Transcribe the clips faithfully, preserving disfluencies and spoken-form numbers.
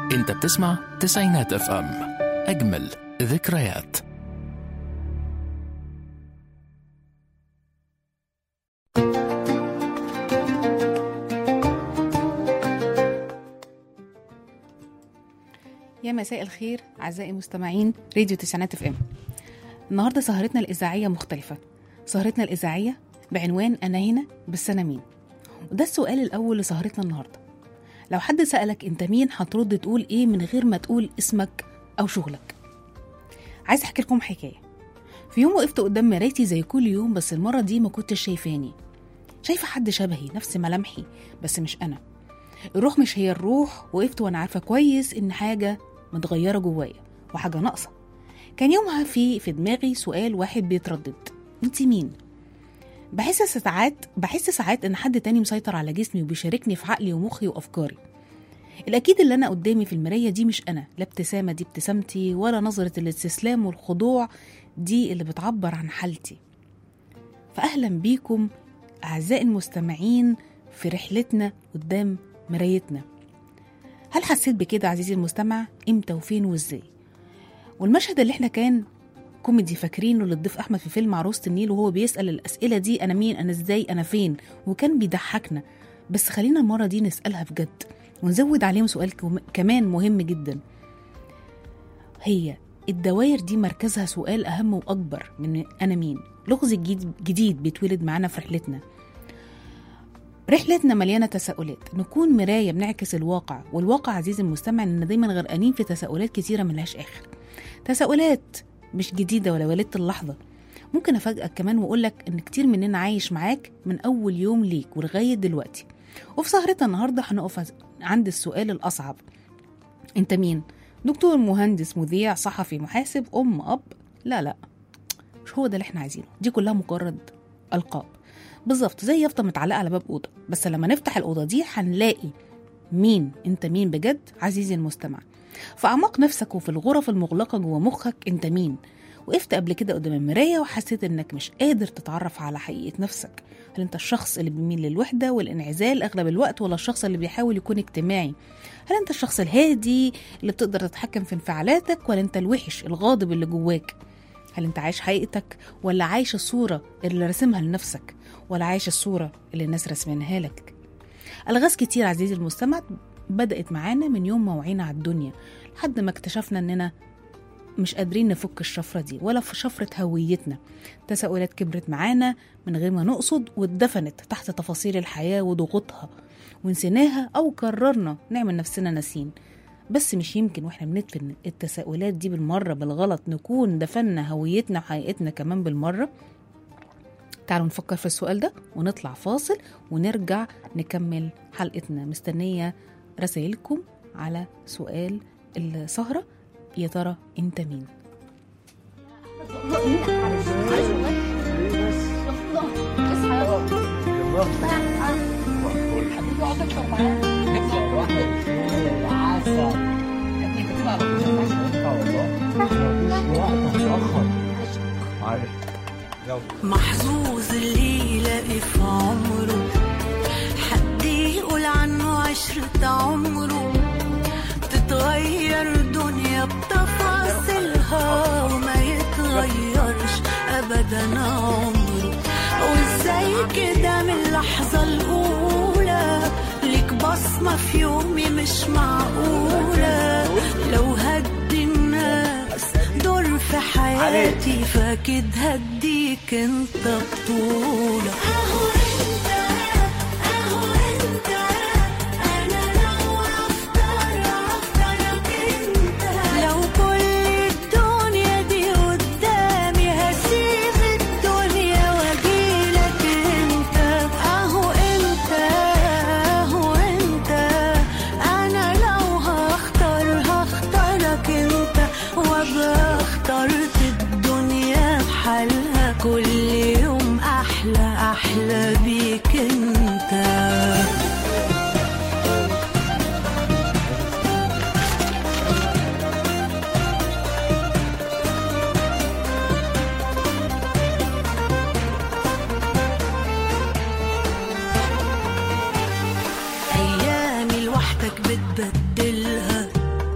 انت بتسمع تسعينات اف ام، اجمل ذكريات. يا مساء الخير أعزائي مستمعين راديو تسعينات اف ام. النهاردة سهرتنا الإذاعية مختلفة. سهرتنا الإذاعية بعنوان أنا هنا بس أنا مين؟ وده السؤال الأول لسهرتنا النهاردة. لو حد سألك أنت مين هترد تقول إيه من غير ما تقول اسمك أو شغلك؟ عايز أحكي لكم حكاية. في يوم وقفت قدام مرايتي زي كل يوم، بس المرة دي ما كنتش شايفاني. شايفة حد شبهي نفس ملامحي بس مش أنا. الروح مش هي الروح. وقفت وأنا عارفة كويس إن حاجة متغيرة جوايا وحاجة ناقصة. كان يومها في في دماغي سؤال واحد بيتردد: انت مين؟ بحس ساعات بحس ساعات ان حد تاني مسيطر على جسمي وبيشاركني في عقلي ومخي وافكاري. الاكيد اللي انا قدامي في المرايه دي مش انا، لا ابتسامه دي ابتسامتي، ولا نظره الاستسلام والخضوع دي اللي بتعبر عن حالتي. فاهلا بيكم اعزائي المستمعين في رحلتنا قدام مرايتنا. هل حسيت بكده عزيزي المستمع؟ امتى وفين وازاي؟ والمشهد اللي احنا كان كوميدي فاكرينه للضيف احمد في فيلم عروسة النيل، وهو بيسأل الاسئله دي: انا مين، انا ازاي، انا فين، وكان بيضحكنا. بس خلينا المره دي نسالها بجد ونزود عليهم سؤال كمان مهم جدا: هي الدوائر دي مركزها سؤال اهم واكبر من انا مين. لغز جديد بيتولد معانا في رحلتنا. رحلتنا مليانة تساؤلات. نكون مراية بنعكس الواقع، والواقع عزيزي المستمع إننا دايما غرقانين في تساؤلات كتيرة ملهاش آخر. تساؤلات مش جديدة ولا ولدت اللحظة. ممكن أفاجئك كمان وأقولك إن كتير مننا عايش معاك من أول يوم ليك ولغاية دلوقتي. وفي سهرتنا النهاردة هنقف عند السؤال الأصعب: أنت مين؟ دكتور، مهندس، مذيع، صحفي، محاسب، أم، أب؟ لا لا، مش هو ده اللي احنا عايزينه. دي كلها مجرد ألقاب، بالظبط زي يافطة متعلقة على باب أوضة. بس لما نفتح الأوضة دي هنلاقي مين أنت مين بجد عزيزي المستمع. في أعماق نفسك وفي الغرف المغلقة جوا مخك أنت مين؟ وقفت قبل كده قدام المراية وحسيت إنك مش قادر تتعرف على حقيقة نفسك؟ هل أنت الشخص اللي بيميل للوحدة والانعزال أغلب الوقت، ولا الشخص اللي بيحاول يكون اجتماعي؟ هل أنت الشخص الهادي اللي بتقدر تتحكم في انفعالاتك، ولا أنت الوحش الغاضب اللي جواك؟ هل أنت عايش حقيقتك، ولا عايش الصورة اللي رسمها لنفسك، ولا عايش الصورة اللي الناس رسمينها لك؟ ألغاز كتير عزيزي المستمع بدأت معانا من يوم ما وعينا على الدنيا لحد ما اكتشفنا أننا مش قادرين نفك الشفرة دي ولا في شفرة هويتنا. تساؤلات كبرت معانا من غير ما نقصد واتدفنت تحت تفاصيل الحياة وضغوطها، ونسيناها أو قررنا نعمل نفسنا ناسين. بس مش يمكن واحنا بندفن التساؤلات دي بالمرة بالغلط نكون دفننا هويتنا وحقيقتنا كمان بالمرة؟ تعالوا نفكر في السؤال ده ونطلع فاصل ونرجع نكمل حلقتنا. مستنية رسائلكم على سؤال السهرة: يا ترى انت مين؟ محظوظ اللي يلاقي في عمره حد يقول عنه عشرة عمره، تتغير دنيا بتفاصيلها وما يتغيرش أبدا عمره. وازاي كده من اللحظة الأولى ليك بصمة في يومي مش معقولة؟ لو هدي الناس دور في حياتي فاكيد هديك انت بطولة. اهو انت اهو انت انا لو اختار اختارك انت. لو كل الدنيا دي قدامي هسيب الدنيا واجيلك انت. اهو انت اهو انت انا لو هختار هختارك انت، وابقى اخترت الدنيا بحالها كل يوم أحلى أحلى بيك أنت. أيامي لوحدك بتبدلها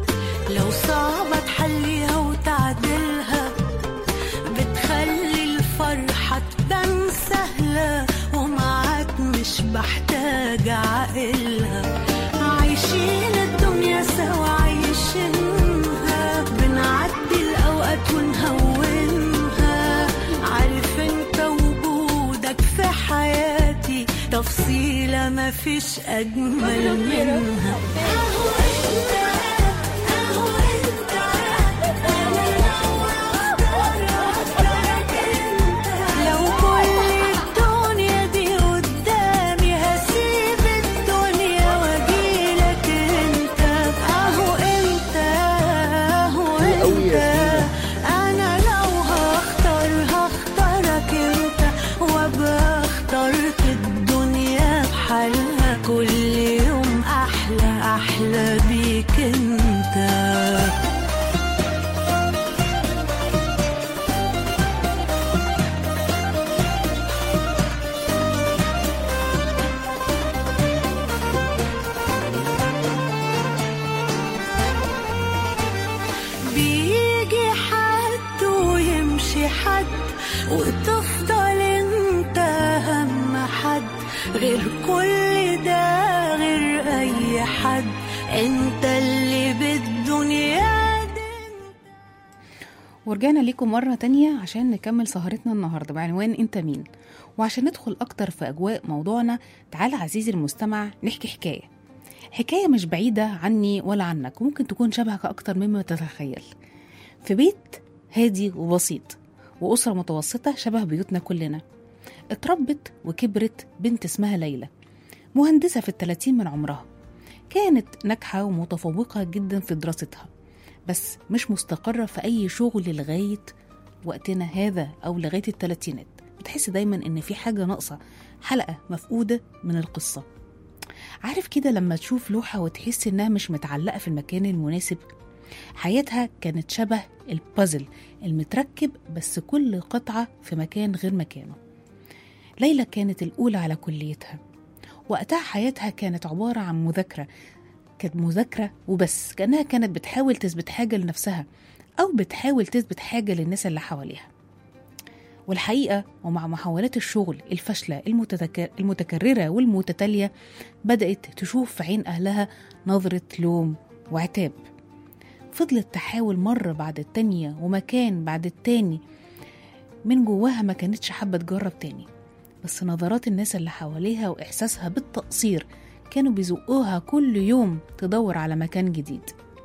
وصعبة تحليها وتعدلها، بتخلي الفرحة تبان سهلة ومعاك مش بحتاج عقلها. عايشين الدنيا سوا عايشينها، بنعدي الأوقات ونهونها. عارف انت وجودك في حياتي تفصيلة مفيش أجمل منها. وتفضل انت اهم حد، غير كل ده غير اي حد، انت اللي بالدنيا دي. ورجعنا لكم مرة تانية عشان نكمل سهرتنا النهاردة بعنوان انت مين. وعشان ندخل اكتر في اجواء موضوعنا، تعال عزيزي المستمع نحكي حكاية حكاية مش بعيدة عني ولا عنك، وممكن تكون شبهك اكتر مما تتخيل. في بيت هادي وبسيط وأسرة متوسطة شبه بيوتنا كلنا، اتربت وكبرت بنت اسمها ليلى، مهندسة في الثلاثين من عمرها. كانت ناجحة ومتفوقة جدا في دراستها، بس مش مستقرة في أي شغل لغاية وقتنا هذا أو لغاية الثلاثينات. بتحس دايما إن في حاجة ناقصة، حلقة مفقودة من القصة. عارف كده لما تشوف لوحة وتحس إنها مش متعلقة في المكان المناسب؟ حياتها كانت شبه البازل المتركب، بس كل قطعة في مكان غير مكانه. ليلى كانت الأولى على كليتها، وقتها حياتها كانت عبارة عن مذاكرة، كانت مذاكرة وبس، كأنها كانت بتحاول تثبت حاجة لنفسها أو بتحاول تثبت حاجة للناس اللي حواليها. والحقيقة ومع محاولات الشغل الفاشلة المتكررة والمتتالية، بدأت تشوف في عين أهلها نظرة لوم وعتاب. فضلت تحاول مرة بعد التانية ومكان بعد التاني، من جواها ما كانتش حابة تجرب تاني، بس نظرات الناس اللي حواليها وإحساسها بالتقصير كانوا بيزقوها كل يوم تدور على مكان جديد.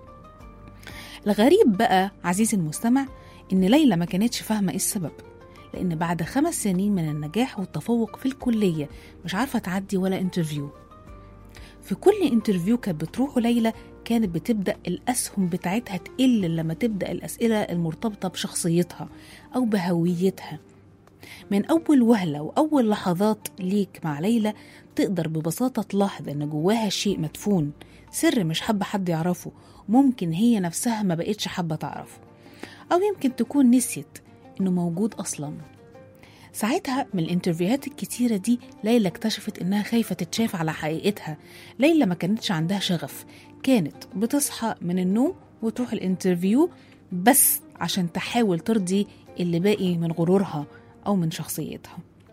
الغريب بقى عزيزي المستمع إن ليلى ما كانتش فاهمة إيه السبب، لأن بعد خمس سنين من النجاح والتفوق في الكلية مش عارفة تعدي ولا انترفيو. في كل انترفيو كانت بتروحه ليلى كانت بتبدأ الأسهم بتاعتها تقل لما تبدأ الأسئلة المرتبطة بشخصيتها أو بهويتها. من أول وهلة وأول لحظات ليك مع ليلى تقدر ببساطة تلاحظ أن جواها شيء مدفون، سر مش حابة حد يعرفه، ممكن هي نفسها ما بقتش حابة تعرفه، أو يمكن تكون نسيت أنه موجود أصلا. ساعتها من الانترفيوهات الكتيرة دي ليلى اكتشفت إنها خايفة تتشاف على حقيقتها. ليلى ما كانتش عندها شغف، كانت بتصحى من النوم وتروح الانترفيو بس عشان تحاول ترضي اللي باقي من غرورها أو من شخصيتها.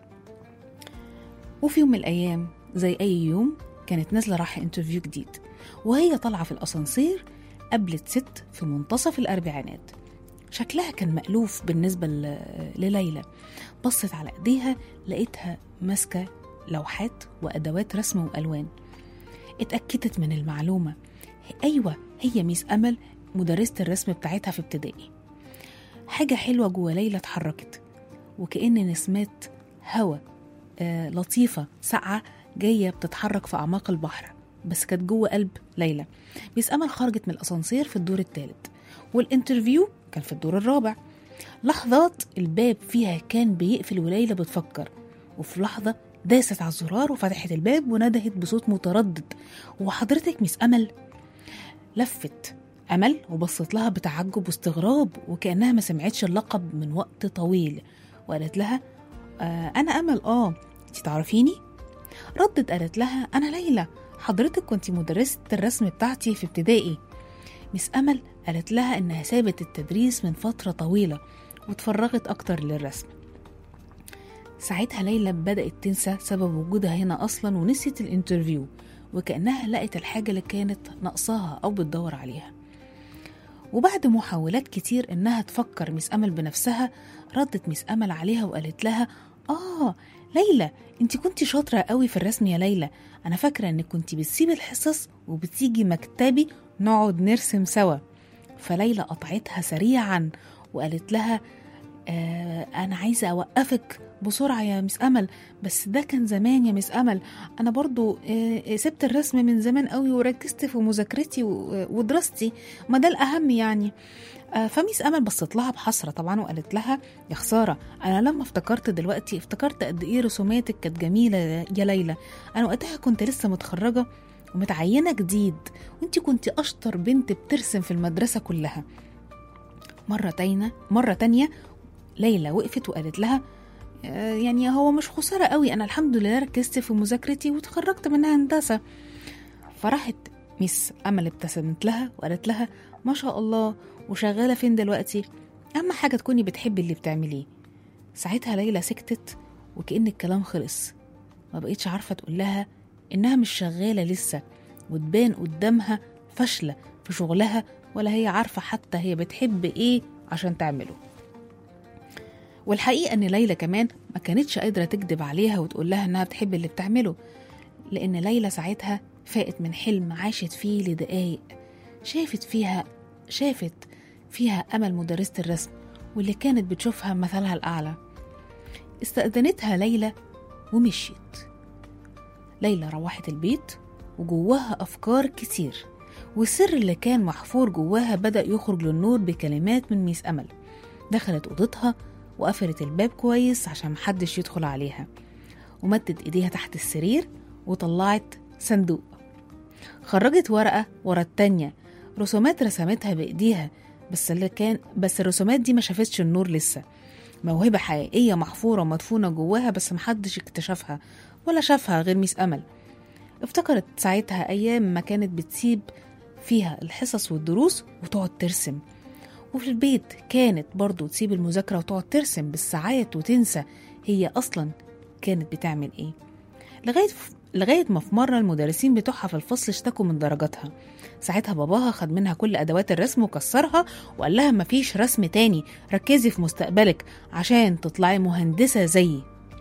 وفي يوم من الأيام زي أي يوم كانت نازلة راح انترفيو جديد، وهي طالعة في الأسانسير قابلت ست في منتصف الأربعينات. شكلها كان مألوف بالنسبة لليلى. بصت على ايديها لقيتها ماسكة لوحات وأدوات رسم وألوان. اتأكدت من المعلومة، أيوة هي ميس أمل مدرسة الرسم بتاعتها في ابتدائي. حاجة حلوة جوا ليلى اتحركت، وكأن نسمات هوا آه لطيفة ساقعة جاية بتتحرك في أعماق البحر، بس كانت جوا قلب ليلى. ميس أمل خرجت من الأسانسير في الدور الثالث، والانترفيو كان في الدور الرابع. لحظات الباب فيها كان بيقفل وليلى بتفكر، وفي لحظة داست على الزرار وفتحت الباب وندهت بصوت متردد: وحضرتك ميس أمل؟ لفت أمل وبصت لها بتعجب واستغراب وكأنها ما سمعتش اللقب من وقت طويل، وقالت لها: آه أنا أمل. آه أنتي تعرفيني؟ ردت قالت لها: أنا ليلى، حضرتك كنتي مدرسة الرسم بتاعتي في ابتدائي. مس أمل قالت لها إنها سابت التدريس من فترة طويلة وتفرغت أكتر للرسم. ساعتها ليلى بدأت تنسى سبب وجودها هنا أصلا ونسيت الانترفيو، وكأنها لقت الحاجة اللي كانت ناقصاها أو بتدور عليها. وبعد محاولات كتير إنها تفكر مس أمل بنفسها، ردت مس أمل عليها وقالت لها آه ليلى، انت كنتي شاطرة قوي في الرسم يا ليلى، أنا فاكرة إنك كنتي بتسيبي الحصص وبتيجي مكتبي نقعد نرسم سوا. فليلى قطعتها سريعا وقالت لها آه أنا عايزة أوقفك بسرعة يا مس أمل، بس ده كان زمان يا مس أمل، أنا برضو آه سبت الرسم من زمان قوي وركزت في مذاكرتي ودراستي، ما ده الأهم يعني. آه فميس أمل بصت لها بحسرة طبعا وقالت لها يا خسارة، أنا لما افتكرت دلوقتي افتكرت قد إيه رسوماتك كانت جميلة يا ليلى، أنا وقتها كنت لسه متخرجة ومتعينة جديد، وانتي كنتي أشطر بنت بترسم في المدرسة كلها. مرة تانية مرة تانية ليلى وقفت وقالت لها آه يعني هو مش خسارة قوي، أنا الحمد لله ركزت في مذاكرتي وتخرجت منها هندسة. فراحت ميس أمل ابتسمت لها وقالت لها ما شاء الله، وشغالة فين دلوقتي؟ أهم حاجة تكوني بتحبي اللي بتعمليه. ساعتها ليلى سكتت وكأن الكلام خلص، ما بقيتش عارفة تقول لها إنها مش شغالة لسه وتبان قدامها فاشلة في شغلها، ولا هي عارفة حتى هي بتحب إيه عشان تعمله. والحقيقة إن ليلى كمان ما كانتش قادرة تكذب عليها وتقول لها إنها بتحب اللي بتعمله، لأن ليلى ساعتها فاقت من حلم عاشت فيه لدقايق، شافت فيها شافت فيها أمل مدرسة الرسم واللي كانت بتشوفها مثلها الأعلى. استأذنتها ليلى ومشيت. ليلى روحت البيت وجواها أفكار كتير، والسر اللي كان محفور جواها بدأ يخرج للنور بكلمات من ميس أمل. دخلت أوضتها وقفلت الباب كويس عشان محدش يدخل عليها، ومدت إيديها تحت السرير وطلعت صندوق، خرجت ورقة ورا التانية رسومات رسمتها بإيديها، بس اللي كان بس الرسومات دي ما شافتش النور لسه، موهبة حقيقية محفورة ومدفونة جواها بس محدش اكتشفها ولا شافها غير ميس أمل. افتكرت ساعتها أيام ما كانت بتسيب فيها الحصص والدروس وتقعد ترسم، وفي البيت كانت برضو تسيب المذاكرة وتقعد ترسم بالساعات وتنسى هي أصلا كانت بتعمل إيه، لغاية لغاية ما في مرة المدرسين بتوعها في الفصل اشتكوا من درجاتها. ساعتها باباها خد منها كل أدوات الرسم وكسرها وقال لها مفيش رسم تاني، ركزي في مستقبلك عشان تطلعي مهندسة زيي.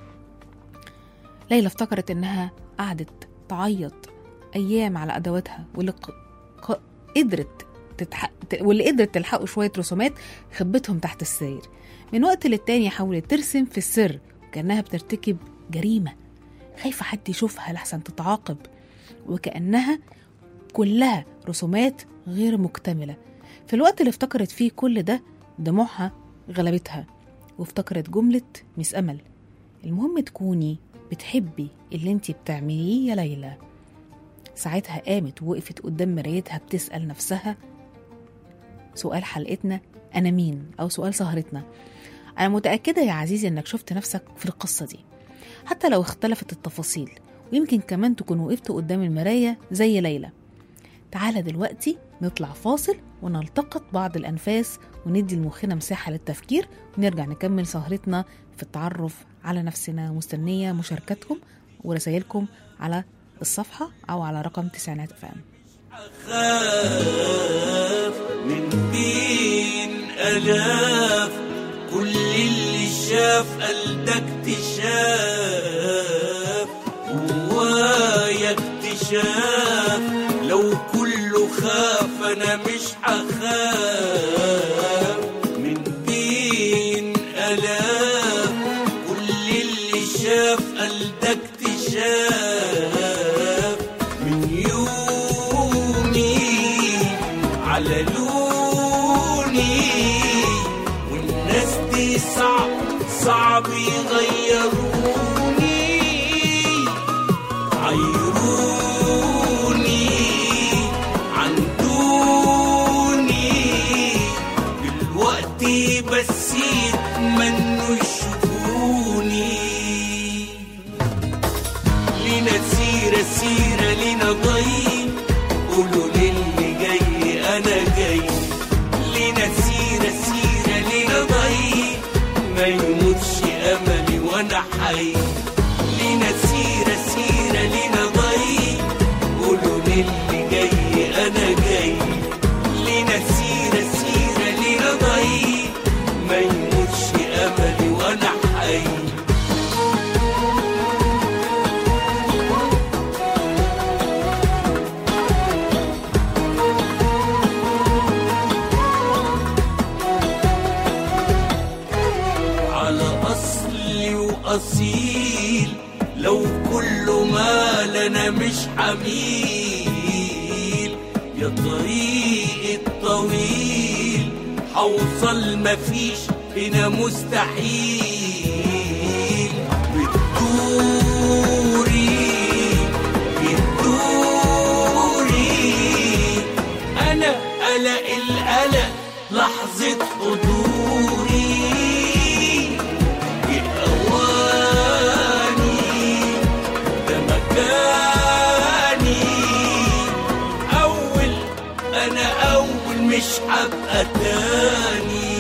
ليلى افتكرت إنها قعدت تعيط أيام على أدواتها، واللي ق... قدرت تتح... واللي قدرت تلحقوا شوية رسومات خبتهم تحت السرير. من وقت للتاني حاولت ترسم في السر كأنها بترتكب جريمة، خايفة حد يشوفها لحسن تتعاقب، وكأنها كلها رسومات غير مكتملة. في الوقت اللي افتكرت فيه كل ده دموعها غلبتها، وافتكرت جملة ميس أمل المهم تكوني بتحبي اللي انتي بتعمليه يا ليلى. ساعتها قامت ووقفت قدام مرايتها بتسأل نفسها سؤال حلقتنا أنا مين، أو سؤال سهرتنا. أنا متأكدة يا عزيزي أنك شفت نفسك في القصة دي حتى لو اختلفت التفاصيل، ويمكن كمان تكون وقفت قدام المراية زي ليلى. تعالى دلوقتي نطلع فاصل ونلتقط بعض الأنفاس وندي لمخنا مساحة للتفكير، ونرجع نكمل سهرتنا في التعرف على نفسنا. مستنية مشاركتكم ورسائلكم على الصفحة أو على رقم تسعينات اف ام. أخاف من بين ألاف كل اللي شاف قلبك اكتشاف، هوايا اكتشاف، لو كله خاف أنا مش هخاف. من بين ألاف كل اللي شاف قلبك اكتشاف، من يومي على لوني والناس دي صعب صعب يغيروني، عيروني عندوني دلوقتي بس يتمنوا يشوفوني. لينا سيرة سيرة لينا ضي، قولوا للي جاي أنا جاي للي جاي أنا جاي، لينا سيرة سيرة لينا ضي، ما يموتش أملي وأنا حي. أصيل لو كل ما لنا مش حميل، يا طريق الطويل حوصل مفيش هنا مستحيل. بتدوري بتدوري أنا قلق القلق لحظة حضوري، مش هبقى تاني.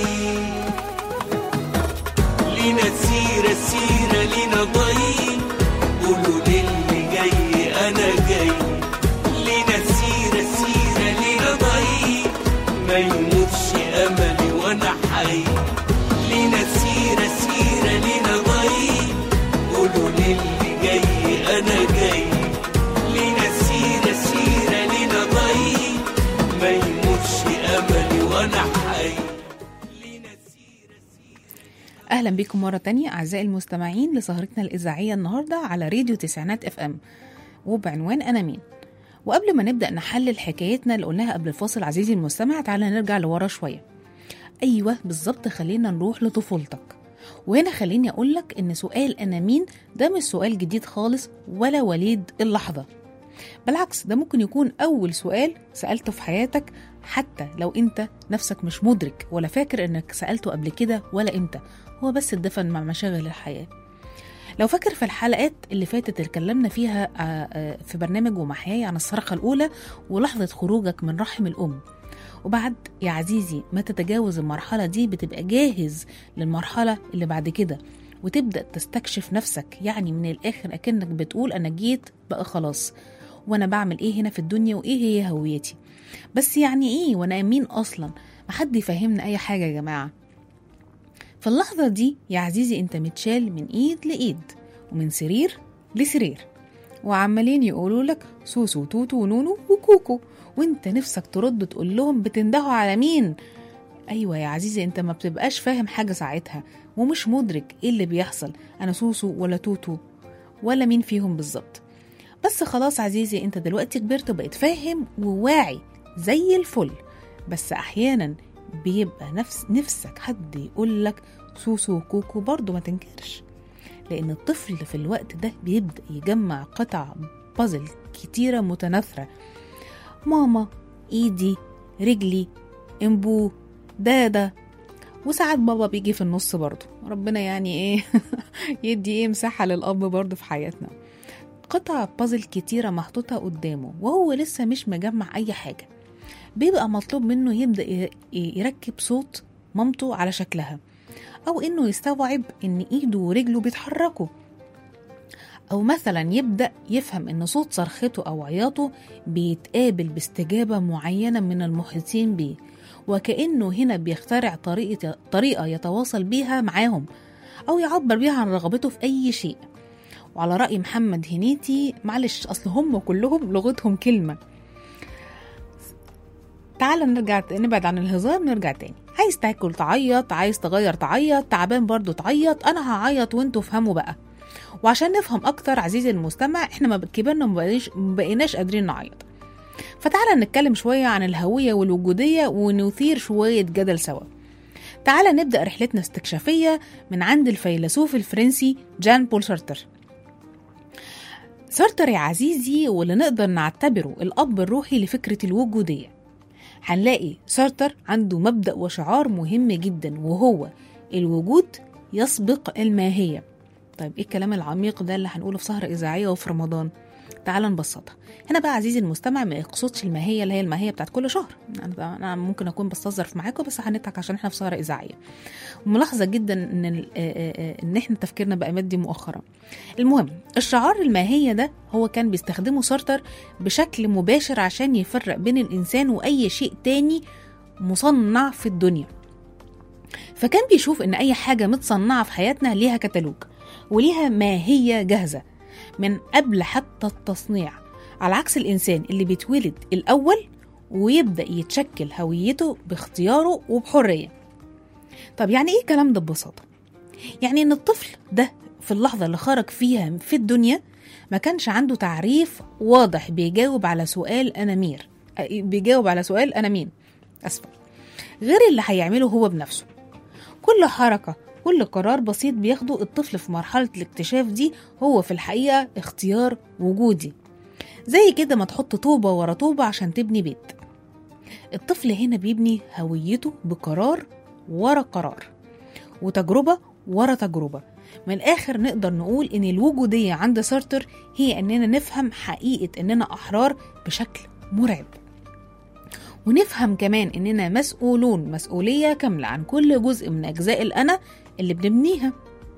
لينا سيرة سيرة لينا ضي، قولوا للي جاي أنا جاي، لينا سيرة سيرة لينا ضي، ما يموتش أملي وأنا حي. لينا سيرة سيرة لينا ضي، قولوا للي جاي أنا جاي، لينا سيرة سيرة لينا ضي، ما يموتش أملي وأنا حي. أهلا بكم مرة تانية أعزائي المستمعين لسهرتنا الإذاعية النهاردة على راديو تسعينات اف ام وبعنوان أنا مين. وقبل ما نبدأ نحلل حكايتنا اللي قلناها قبل الفاصل عزيزي المستمع، تعالى نرجع لورا شوية. أيوة بالظبط، خلينا نروح لطفولتك. وهنا خليني أقولك إن سؤال أنا مين ده مش سؤال جديد خالص ولا وليد اللحظة، بالعكس ده ممكن يكون أول سؤال سألته في حياتك، حتى لو أنت نفسك مش مدرك ولا فاكر أنك سألته قبل كده ولا إمتى، هو بس اتدفن مع مشاغل الحياة. لو فاكر في الحلقات اللي فاتت اللي اتكلمنا فيها في برنامج ومحياي عن الصرخة الأولى ولحظة خروجك من رحم الأم، وبعد يا عزيزي ما تتجاوز المرحلة دي بتبقى جاهز للمرحلة اللي بعد كده وتبدأ تستكشف نفسك. يعني من الآخر أكنك بتقول أنا جيت بقى خلاص، وأنا بعمل إيه هنا في الدنيا وإيه هي هويتي، بس يعني إيه وأنا مين أصلا؟ محد يفهمنا أي حاجة يا جماعة. في اللحظة دي يا عزيزي أنت متشال من إيد لإيد ومن سرير لسرير، وعمالين يقولوا لك سوسو وتوتو ونونو وكوكو، وانت نفسك ترد تقول لهم بتندهوا على مين؟ أيوة يا عزيزي أنت ما بتبقاش فاهم حاجة ساعتها ومش مدرك إيه اللي بيحصل، أنا سوسو ولا توتو ولا مين فيهم بالظبط. بس خلاص عزيزي انت دلوقتي كبرت وبقيت فاهم وواعي زي الفل، بس أحيانا بيبقى نفس نفسك حد يقولك سوسو وكوكو برضو، ما تنكرش، لأن الطفل في الوقت ده بيبدأ يجمع قطع بازل كتيرة متناثرة، ماما، إيدي، رجلي، انبو، دادا، وساعات بابا بيجي في النص برضو، ربنا يعني ايه يدي ايه مساحة للأب برضو في حياتنا. قطع بازل كتيرة محطوطة قدامه وهو لسه مش مجمع أي حاجة، بيبقى مطلوب منه يبدأ يركب صوت مامته على شكلها، أو إنه يستوعب إن إيده ورجله بيتحركوا، أو مثلا يبدأ يفهم إن صوت صرخته أو عياطه بيتقابل باستجابة معينة من المحيطين بيه، وكأنه هنا بيخترع طريقة, طريقة يتواصل بيها معاهم أو يعبر بيها عن رغبته في أي شيء. وعلى رأي محمد هنيتي، معلش أصل هم كلهم لغتهم كلمة. تعال نرجع نبعد عن الهزار، نرجع تاني. عايز تاكل تعيط، عايز تغير تعيط، تعبان برضو تعيط، أنا هعيط وانتوا فهموا بقى. وعشان نفهم أكتر عزيزي المستمع، إحنا ما كبرنا ما بقيناش قادرين نعيط، فتعال نتكلم شوية عن الهوية والوجودية ونثير شوية جدل سوا. تعال نبدأ رحلتنا استكشافية من عند الفيلسوف الفرنسي جان بول سارتر. سارتر يا عزيزي واللي نقدر نعتبره الأب الروحي لفكرة الوجودية. هنلاقي سارتر عنده مبدأ وشعار مهم جدا، وهو الوجود يسبق الماهية. طيب ايه الكلام العميق ده اللي هنقوله في سهرة إذاعية وفي رمضان؟ تعال نبسطها. هنا بقى عزيزي المستمع ما يقصدش الماهية اللي هي الماهية بتاعت كل شهر، أنا, أنا ممكن أكون بستظرف معاكم بس هنضحك عشان إحنا في سهرة إذاعية. ملاحظة جدا إن, إن إحنا تفكيرنا بقى مادي مؤخرا. المهم الشعار الماهية ده هو كان بيستخدمه سارتر بشكل مباشر عشان يفرق بين الإنسان وأي شيء تاني مصنع في الدنيا. فكان بيشوف إن أي حاجة متصنعة في حياتنا ليها كتالوج وليها ماهية جاهزة من قبل حتى التصنيع، على عكس الإنسان اللي بيتولد الأول ويبدأ يتشكل هويته باختياره وبحرية. طب يعني إيه الكلام ده ببساطة؟ يعني إن الطفل ده في اللحظة اللي خرج فيها في الدنيا ما كانش عنده تعريف واضح بيجاوب على سؤال أنا مير بيجاوب على سؤال أنا مين أسفل غير اللي هيعمله هو بنفسه. كل حركة كل قرار بسيط بياخده الطفل في مرحلة الاكتشاف دي هو في الحقيقة اختيار وجودي، زي كده ما تحط طوبة ورا طوبة عشان تبني بيت. الطفل هنا بيبني هويته بقرار ورا قرار وتجربة ورا تجربة. من الآخر نقدر نقول إن الوجودية عند سارتر هي أننا نفهم حقيقة أننا أحرار بشكل مرعب، ونفهم كمان أننا مسؤولون مسؤولية كاملة عن كل جزء من أجزاء الأنا اللي بنبنيها.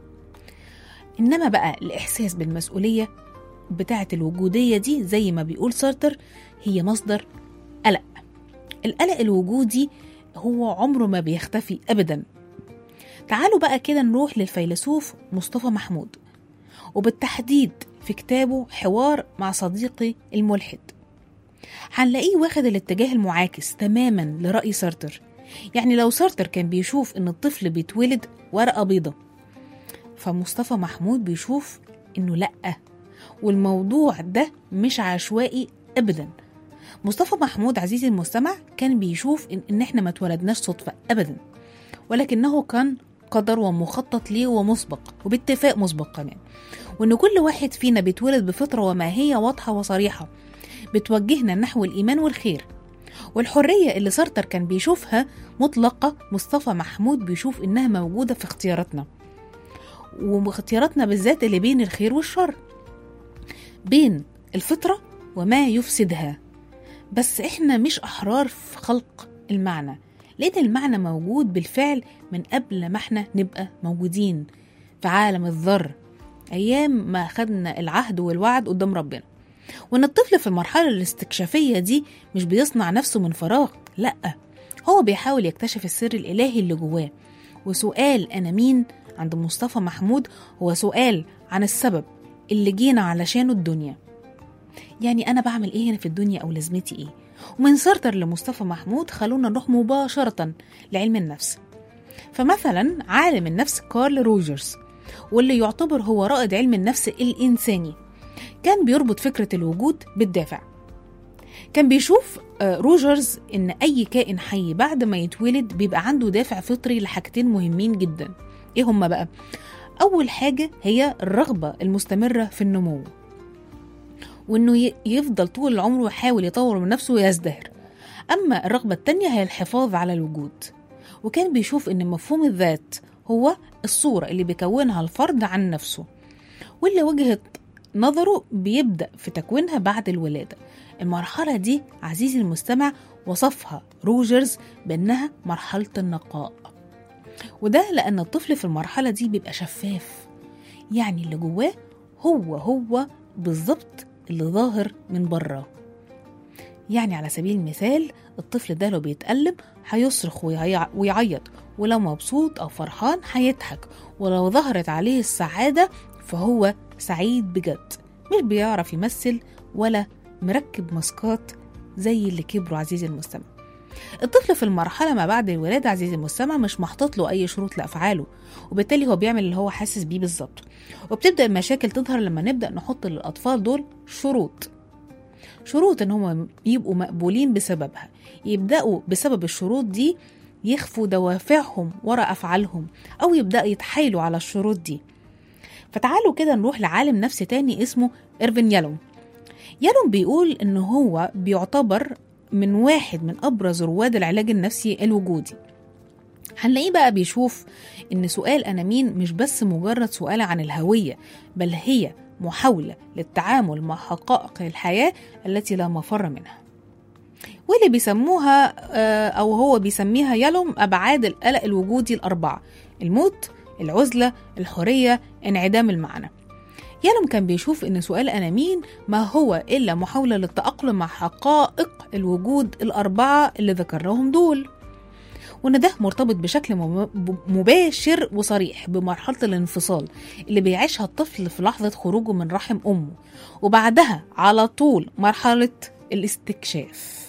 إنما بقى الإحساس بالمسؤولية بتاعة الوجودية دي زي ما بيقول سارتر هي مصدر قلق. القلق الوجودي هو عمره ما بيختفي أبدا. تعالوا بقى كده نروح للفيلسوف مصطفى محمود، وبالتحديد في كتابه حوار مع صديقي الملحد. هنلاقيه واخد الاتجاه المعاكس تماما لرأي سارتر. يعني لو سارتر كان بيشوف ان الطفل بيتولد ورقة بيضة، فمصطفى محمود بيشوف انه لأ، والموضوع ده مش عشوائي ابدا. مصطفى محمود عزيزي المستمع كان بيشوف إن, إن إحنا ما اتولدناش صدفة أبدا، ولكنه كان قدر ومخطط ليه ومسبق وباتفاق مسبق كمان، وإن كل واحد فينا بيتولد بفطرة وماهية واضحة وصريحة بتوجهنا نحو الإيمان والخير والحرية اللي سارتر كان بيشوفها مطلقة. مصطفى محمود بيشوف إنها موجودة في اختياراتنا، واختياراتنا بالذات اللي بين الخير والشر، بين الفطرة وما يفسدها. بس إحنا مش أحرار في خلق المعنى، لأن المعنى موجود بالفعل من قبل ما إحنا نبقى موجودين في عالم الذر أيام ما خدنا العهد والوعد قدام ربنا. وإن الطفل في المرحلة الاستكشافية دي مش بيصنع نفسه من فراغ، لأ، هو بيحاول يكتشف السر الإلهي اللي جواه. وسؤال أنا مين عند مصطفى محمود هو سؤال عن السبب اللي جينا علشانه الدنيا. يعني أنا بعمل إيه هنا في الدنيا أو لازمتي إيه؟ ومن سارتر لمصطفى محمود خلونا نروح مباشرة لعلم النفس. فمثلا عالم النفس كارل روجرز، واللي يعتبر هو رائد علم النفس الإنساني، كان بيربط فكرة الوجود بالدافع. كان بيشوف روجرز إن أي كائن حي بعد ما يتولد بيبقى عنده دافع فطري لحاجتين مهمين جدا. إيه هما بقى؟ أول حاجة هي الرغبة المستمرة في النمو، وإنه يفضل طول العمر ويحاول يطور من نفسه ويزدهر. أما الرغبة التانية هي الحفاظ على الوجود. وكان بيشوف إن مفهوم الذات هو الصورة اللي بيكونها الفرد عن نفسه، واللي وجهة نظره بيبدأ في تكوينها بعد الولادة. المرحلة دي عزيزي المستمع وصفها روجرز بأنها مرحلة النقاء، وده لأن الطفل في المرحلة دي بيبقى شفاف، يعني اللي جواه هو هو بالضبط اللي ظاهر من بره. يعني على سبيل المثال الطفل ده لو بيتقلب هيصرخ ويعيط، ولو مبسوط أو فرحان هيضحك، ولو ظهرت عليه السعادة فهو سعيد بجد، مش بيعرف يمثل ولا مركب ماسكات زي اللي كبروا. عزيزي المستمع، الطفل في المرحلة ما بعد الولادة عزيزي المستمع مش محطوط له أي شروط لأفعاله، وبالتالي هو بيعمل اللي هو حاسس بيه بالظبط. وبتبدأ المشاكل تظهر لما نبدأ نحط للأطفال دول شروط شروط إن هم يبقوا مقبولين بسببها. يبدأوا بسبب الشروط دي يخفوا دوافعهم وراء أفعالهم، أو يبدأ يتحايلوا على الشروط دي. فتعالوا كده نروح لعالم نفسي تاني اسمه إيرفين يالوم. يالوم بيقول إنه هو بيعتبر من واحد من أبرز رواد العلاج النفسي الوجودي. هنلاقيه بقى بيشوف إن سؤال أنا مين مش بس مجرد سؤال عن الهوية، بل هي محاولة للتعامل مع حقائق الحياة التي لا مفر منها، واللي بيسموها أو هو بيسميها يالوم أبعاد القلق الوجودي الأربعة: الموت، العزلة، الحرية، انعدام المعنى. يالوم كان بيشوف إن سؤال أنا مين ما هو إلا محاولة للتأقلم مع حقائق الوجود الأربعة اللي ذكرناهم دول، وإن ده مرتبط بشكل مباشر وصريح بمرحلة الانفصال اللي بيعيشها الطفل في لحظة خروجه من رحم أمه، وبعدها على طول مرحلة الاستكشاف.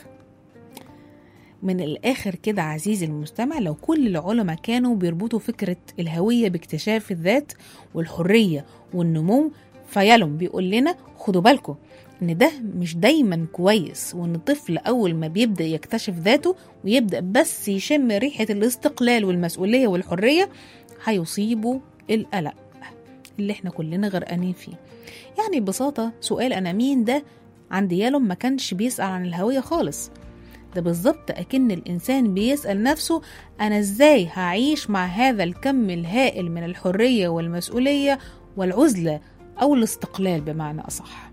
من الآخر كده عزيزي المستمع، لو كل العلماء كانوا بيربطوا فكرة الهوية باكتشاف الذات والحرية والنمو، فيالوم بيقول لنا خدوا بالكم إن ده مش دايما كويس، وإن الطفل أول ما بيبدأ يكتشف ذاته ويبدأ بس يشم ريحة الاستقلال والمسؤولية والحرية هيصيبه القلق اللي احنا كلنا غرقانين فيه. يعني ببساطة سؤال أنا مين ده عند يالوم ما كانش بيسأل عن الهوية خالص، ده بالظبط أكن الإنسان بيسأل نفسه أنا إزاي هعيش مع هذا الكم الهائل من الحرية والمسؤولية والعزلة أو الاستقلال بمعنى أصح.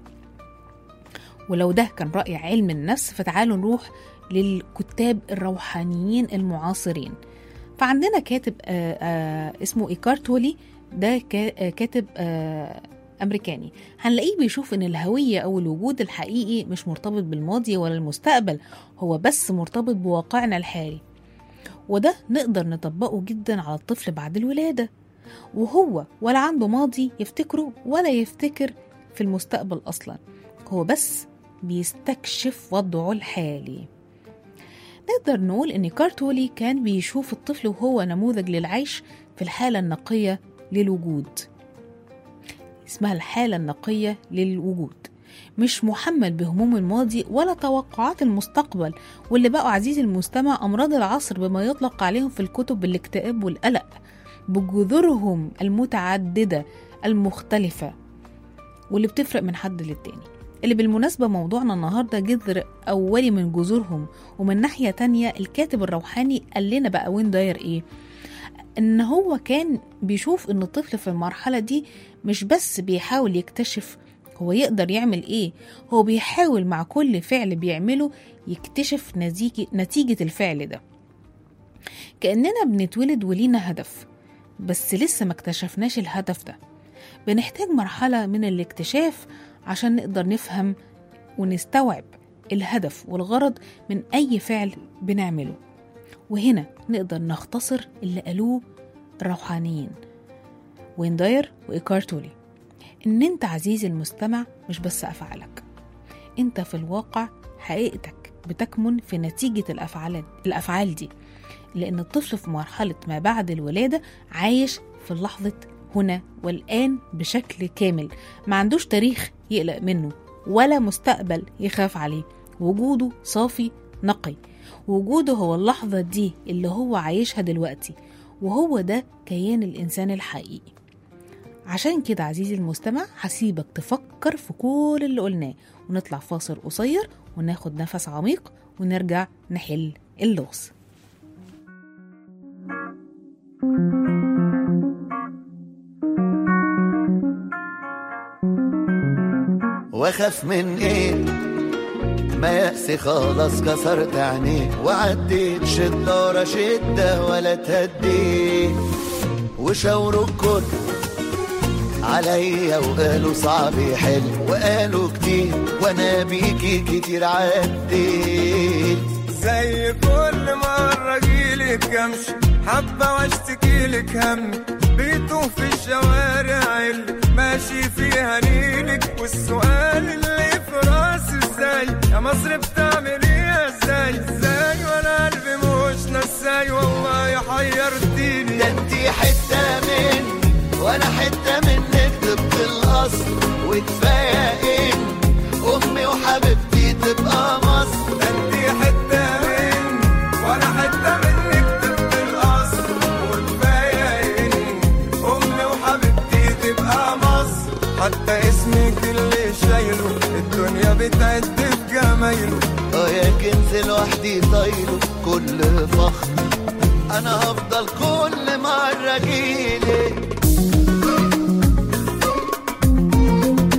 ولو ده كان رأي علم النفس، فتعالوا نروح للكتاب الروحانيين المعاصرين. فعندنا كاتب آآ آآ اسمه إيكارت تولي، ده كاتب أمريكاني. هنلاقيه بيشوف إن الهوية أو الوجود الحقيقي مش مرتبط بالماضي ولا المستقبل، هو بس مرتبط بواقعنا الحالي، وده نقدر نطبقه جدا على الطفل بعد الولادة، وهو ولا عنده ماضي يفتكره ولا يفتكر في المستقبل أصلا، هو بس بيستكشف وضعه الحالي. نقدر نقول إن كارتولي كان بيشوف الطفل وهو نموذج للعيش في الحالة النقية للوجود، اسمها الحالة النقية للوجود، مش محمل بهموم الماضي ولا توقعات المستقبل، واللي بقوا عزيزي المستمع أمراض العصر بما يطلق عليهم في الكتب بالاكتئاب والقلق، بجذورهم المتعددة المختلفة واللي بتفرق من حد للتاني، اللي بالمناسبة موضوعنا النهاردة جذر أولي من جذورهم. ومن ناحية تانية الكاتب الروحاني قال لنا بقى وين داير إيه، إن هو كان بيشوف إن الطفل في المرحلة دي مش بس بيحاول يكتشف هو يقدر يعمل إيه، هو بيحاول مع كل فعل بيعمله يكتشف نتيجة الفعل ده، كأننا بنتولد ولينا هدف بس لسه ما اكتشفناش الهدف ده. بنحتاج مرحلة من الاكتشاف عشان نقدر نفهم ونستوعب الهدف والغرض من أي فعل بنعمله. وهنا نقدر نختصر اللي قالوه الروحانيين وين داير وإيكارت تولي، إن أنت عزيزي المستمع مش بس أفعالك، أنت في الواقع حقيقتك بتكمن في نتيجة الأفعال, الأفعال دي، لأن الطفل في مرحلة ما بعد الولادة عايش في اللحظة هنا والآن بشكل كامل، ما عندوش تاريخ يقلق منه ولا مستقبل يخاف عليه، وجوده صافي نقي، وجوده هو اللحظة دي اللي هو عايشها دلوقتي، وهو ده كيان الإنسان الحقيقي. عشان كده عزيزي المستمع هسيبك تفكر في كل اللي قلناه، ونطلع فاصل قصير وناخد نفس عميق ونرجع نحل اللغز. واخاف من ايه؟ ما يأسي خلاص كسرت عينيه، وعديت شدة ورا شدة ولا تهديت، وشاوروا الكل عليا وقالوا صعب يحل، وقالوا كتير وانا بيكي كتير عديت. زي كل مرة جيلك امشي حبة واشتكيلك همي، بيتوه في الشوارع اللي ماشي فيها نيلك، والسؤال اللي في راسي ازاي يا مصر بتعمليها ازاي ازاي، وانا قلبي مش نساي والله حيرتيني. ده انتي حتة مني وانا حتة منك طبق الاصل، وكفاية ان امي وحبيبتي تبقى مصر. ده انتي حتة مني وانا حتة منك طبق الاصل، وكفاية ان امي وحبيبتي تبقى مصر. حتى اسمك اللي شايله الدنيا بتعد بجمايله، اه يا كنز لوحدي طايله كل فخر، انا هفضل كل مرة جيلك.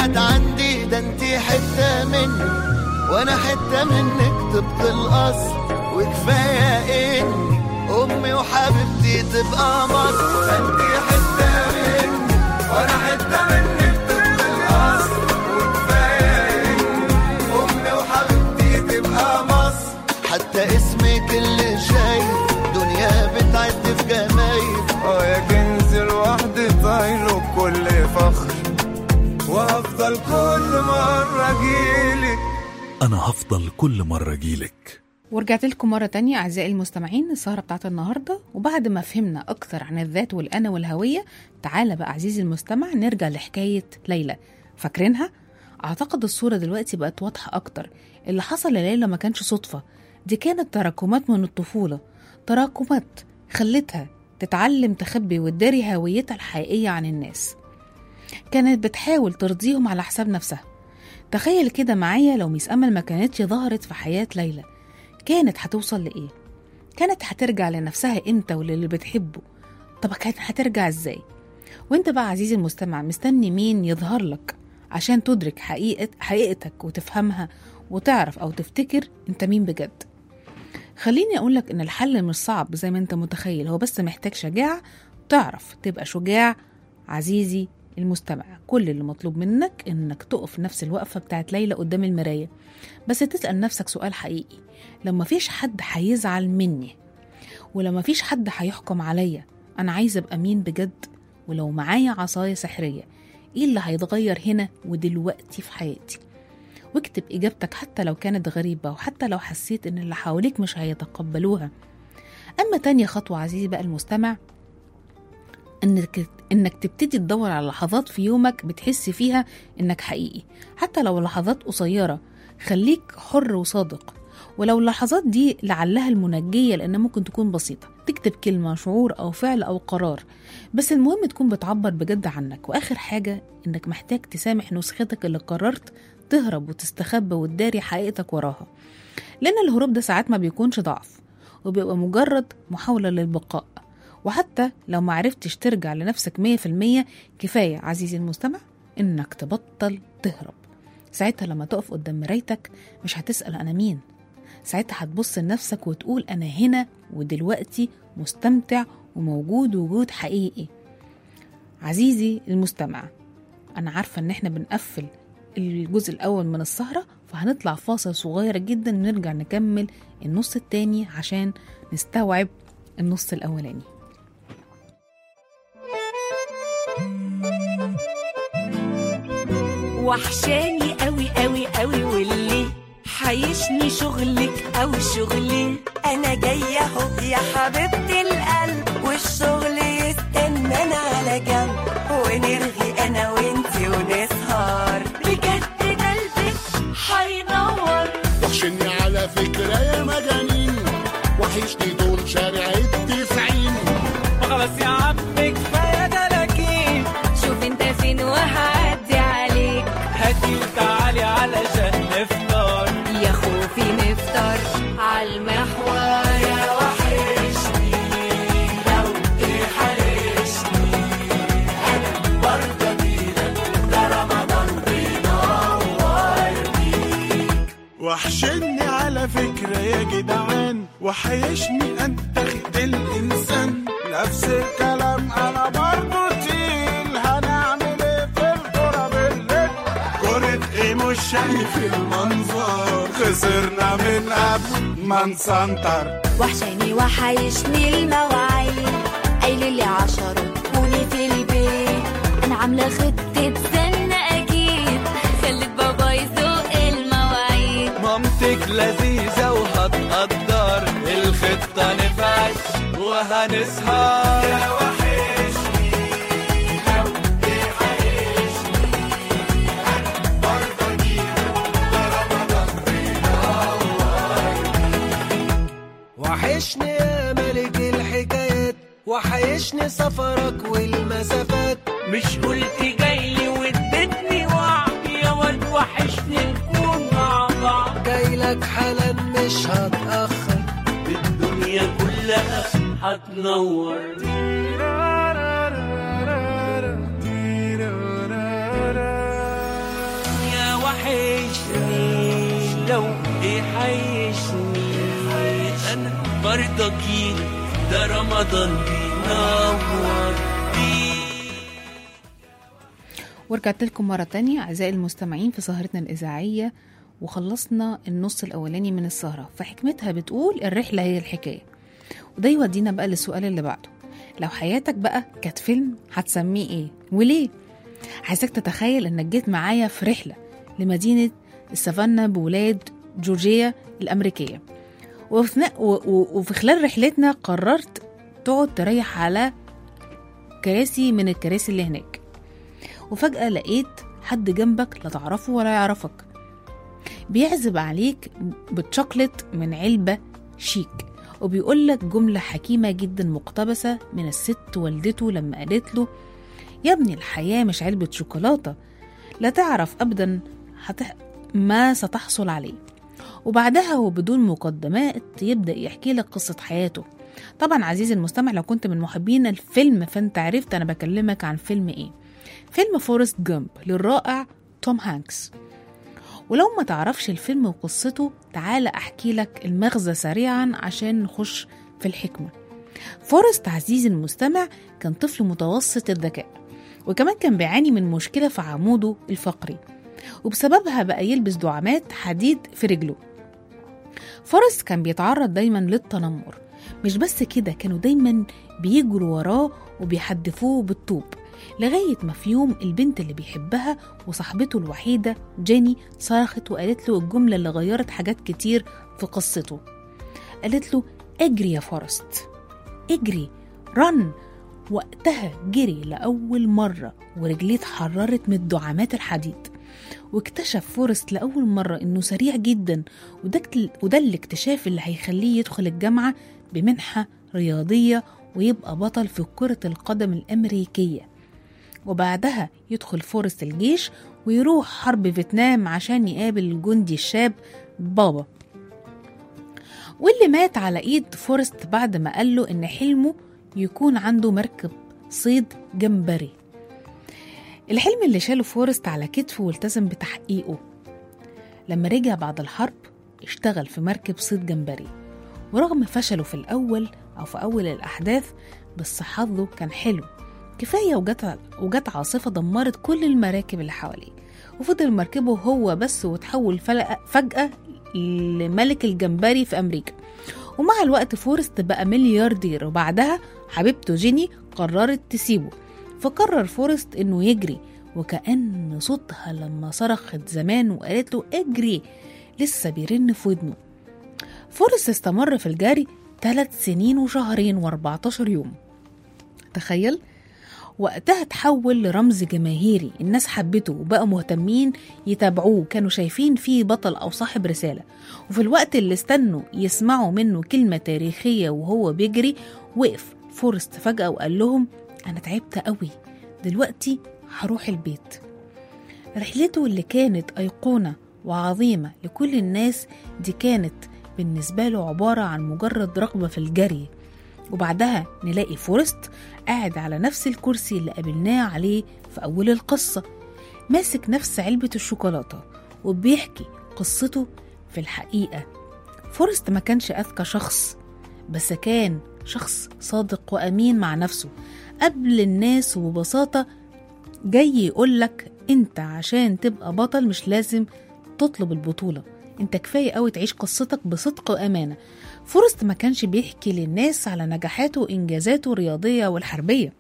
حاجات عندي، ده انتي حتة مني وانا حتة منك طبق الاصل. وكفاية اني امي وحبيبتي تبقى مصر. انتي حتة مني وانا حتة منك طبق الاصل. وكفاية اني امي وحبيبتي تبقى مصر. حتى اسمك اللي شايف دنيا بتعد في جمايل. اه يا كنز الوحدة طايله بكل فخر، وهفضل كل مرة اجيلك. أنا هفضل كل مرة أجيلك. ورجعت لكم مرة تانية أعزائي المستمعين السهرة بتاعت النهاردة. وبعد ما فهمنا أكتر عن الذات والأنا والهوية، تعالى بقى عزيزي المستمع نرجع لحكاية ليلى. فاكرينها؟ أعتقد الصورة دلوقتي بقت واضحة أكتر. اللي حصل لليلى ما كانش صدفة، دي كانت تراكمات من الطفولة، تراكمات خلتها تتعلم تخبي وتداري هويتها الحقيقية عن الناس. كانت بتحاول ترضيهم على حساب نفسها. تخيل كده معايا لو ميس أمل ما كانتش ظهرت في حياة ليلى، كانت هتوصل لإيه؟ كانت هترجع لنفسها إمتى وللي بتحبه؟ طب كانت هترجع إزاي؟ وإنت بقى عزيزي المستمع مستني مين يظهر لك عشان تدرك حقيقة حقيقتك وتفهمها وتعرف أو تفتكر إنت مين بجد؟ خليني أقولك إن الحل مش صعب زي ما إنت متخيل، هو بس محتاج شجاعة. تعرف تبقى شجاع عزيزي المستمع. كل اللي مطلوب منك إنك تقف نفس الوقفة بتاعت ليلى قدام المراية، بس تسأل نفسك سؤال حقيقي. لو مفيش حد هيزعل مني، ولو مفيش حد هيحكم عليا، أنا عايزة أبقى مين بجد؟ ولو معايا عصاية سحرية، إيه اللي هيتغير هنا ودلوقتي في حياتي؟ واكتب إجابتك حتى لو كانت غريبة، وحتى لو حسيت إن اللي حواليك مش هيتقبلوها. أما تانية خطوة عزيزي بقى المستمع، إنك, إنك تبتدي تدور على لحظات في يومك بتحس فيها إنك حقيقي، حتى لو لحظات قصيرة. خليك حر وصادق، ولو اللحظات دي لعلها المنجية لأنها ممكن تكون بسيطة. تكتب كلمة، شعور أو فعل أو قرار، بس المهم تكون بتعبر بجد عنك. وآخر حاجة إنك محتاج تسامح نسختك اللي قررت تهرب وتستخبى وتداري حقيقتك وراها، لأن الهروب ده ساعات ما بيكونش ضعف، وبيبقى مجرد محاولة للبقاء. وحتى لو ما عرفتش ترجع لنفسك مية في المية، كفاية عزيزي المستمع إنك تبطل تهرب. ساعتها لما تقف قدام مرايتك مش هتسأل أنا مين، ساعتها هتبص لنفسك وتقول أنا هنا ودلوقتي مستمتع وموجود وجود حقيقي. عزيزي المستمع، أنا عارفة إن إحنا بنقفل الجزء الأول من السهرة، فهنطلع فاصل صغير جدا نرجع نكمل النص التاني عشان نستوعب النص الأولاني. وحشاني قوي قوي قوي، واللي حيشني شغلك او شغلي. انا جايه اهو يا حبيبتي القلب، والشغل يستنانا على جنب، ونرغي انا وانتي ونسهر بجد قلبك حينور. وحشني على فكره يا مجانين، وحشني دول شارع التسعين. خلاص يا عم كفايه دلكين، شوف انت فين وهعدي عليك. هاتي وتعالي علشان نفطر، يا خوفي نفطر عالمحور. يا وحشني لو تحرشني، انا برضه بيدك، ده رمضان بينور بيك. وحشني على فكرة يا جدعان، وحيشني أنتخد الإنسان. نفس الكلام أنا برضو تقيل، هنعمل إيه في الكرة بالليل؟ كرة إيه مش شايف المنظر، خسرنا من قبل ما نسنطر. وحشاني وحيشني المواعيد، قايلة لي عشرة كوني في البيت. أنا عاملة خطة سنة أكيد، خلت بابا يسوق المواعيد. مامتك لذيذة وهتقدر الخطة، نفعت وهنسهر. يا وحشني لو تحرشني، أنا برضه جيلك، ده رمضان بينور. وحشني يا ملك الحكايات، وحيشني سفرك والمسافات. مش قلت جايلي وادتني وعد، يا واد وحشني نكون مع بعض. جايلك حالا مش هتأخر، الدنيا كلها هتنور. حيشني لو ايه حيشني انا برضه جيلك ده رمضان بينور بيه. ورجعت لكم مرة تانية أعزائي المستمعين في سهرتنا الإذاعية، وخلصنا النص الأولاني من السهرة. فحكمتها بتقول الرحلة هي الحكاية. وده يودينا بقى للسؤال اللي بعده، لو حياتك بقى كانت فيلم هتسميه ايه وليه؟ عايزك تتخيل انك جيت معايا في رحلة لمدينة السافانا بولاد جورجيا الأمريكية، وفي خلال رحلتنا قررت تقعد تريح على كراسي من الكراسي اللي هناك، وفجأة لقيت حد جنبك لا تعرفه ولا يعرفك بيعزب عليك بالشوكليت من علبة شيك، وبيقولك جملة حكيمة جدا مقتبسة من الست والدته لما قالت له يا ابني الحياة مش علبة شوكولاتة، لا تعرف أبدا هتح... ما ستحصل عليه. وبعدها وبدون مقدمات يبدأ يحكي لك قصة حياته. طبعا عزيزي المستمع لو كنت من محبين الفيلم فانت عرفت أنا بكلمك عن فيلم ايه، فيلم فورست جامب للرائع توم هانكس. ولو ما تعرفش الفيلم وقصته تعال أحكي لك المغزى سريعا عشان نخش في الحكمة. فورست عزيزي المستمع كان طفل متوسط الذكاء، وكمان كان بيعاني من مشكلة في عموده الفقري، وبسببها بقى يلبس دعامات حديد في رجله. فورست كان بيتعرض دايما للتنمر، مش بس كده كانوا دايما بيجروا وراه وبيحدفوه بالطوب، لغاية ما في يوم البنت اللي بيحبها وصاحبته الوحيدة جيني صرخت وقالت له الجملة اللي غيرت حاجات كتير في قصته. قالت له اجري يا فورست اجري رن. وقتها جري لأول مرة ورجليه اتحررت من الدعامات الحديد، واكتشف فورست لأول مرة إنه سريع جدا، وده الاكتشاف اللي هيخليه يدخل الجامعة بمنحة رياضية ويبقى بطل في كرة القدم الأمريكية. وبعدها يدخل فورست الجيش ويروح حرب فيتنام عشان يقابل الجندي الشاب بابا، واللي مات على ايد فورست بعد ما قال له ان حلمه يكون عنده مركب صيد جمبري. الحلم اللي شاله فورست على كتفه والتزم بتحقيقه. لما رجع بعد الحرب اشتغل في مركب صيد جمبري، ورغم فشله في الأول أو في أول الأحداث بس حظه كان حلو كفاية، وجت وجت عاصفة دمرت كل المراكب اللي حواليه، وفضل مركبه هو بس وتحول فجأة لملك الجمبري في أمريكا. ومع الوقت فورست بقى ملياردير، وبعدها حبيبته جيني قررت تسيبه، فقرر فورست إنه يجري، وكأن صوتها لما صرخت زمان وقالت له اجري لسه بيرن في ودنه. فورست استمر في الجري ثلاث سنين وشهرين واربعتاشر يوم. تخيل، وقتها تحول لرمز جماهيري، الناس حبته وبقوا مهتمين يتابعوه، كانوا شايفين فيه بطل أو صاحب رسالة. وفي الوقت اللي استنوا يسمعوا منه كلمة تاريخية وهو بيجري، وقف فورست فجأة وقال لهم أنا تعبت قوي دلوقتي هروح البيت. رحلته اللي كانت أيقونة وعظيمة لكل الناس دي كانت بالنسبة له عبارة عن مجرد رغبة في الجري. وبعدها نلاقي فورست قاعد على نفس الكرسي اللي قابلناه عليه في أول القصة، ماسك نفس علبة الشوكولاتة وبيحكي قصته. في الحقيقة فورست ما كانش أذكى شخص، بس كان شخص صادق وأمين مع نفسه قبل الناس، وببساطة جاي يقولك انت عشان تبقى بطل مش لازم تطلب البطولة، انت كفاية قوي تعيش قصتك بصدق وأمانة. فورست ما كانش بيحكي للناس على نجاحاته وإنجازاته الرياضية والحربية،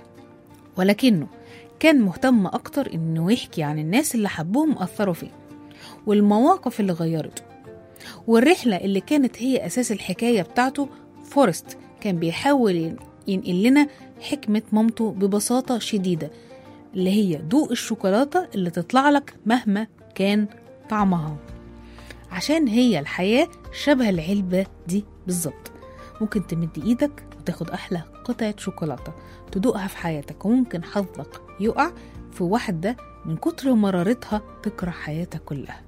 ولكنه كان مهتم أكتر إنه يحكي عن الناس اللي حبوهم وأثروا فيه، والمواقف اللي غيرته، والرحلة اللي كانت هي أساس الحكاية بتاعته. فورست كان بيحاول ينقل لنا حكمة مامته ببساطة شديدة، اللي هي دوق الشوكولاتة اللي تطلع لك مهما كان طعمها، عشان هي الحياة شبه العلبة دي بالظبط. ممكن تمد ايدك وتاخد احلى قطعة شوكولاتة تدوقها في حياتك، وممكن حظك يقع في واحدة من كتر مرارتها تكره حياتك كلها.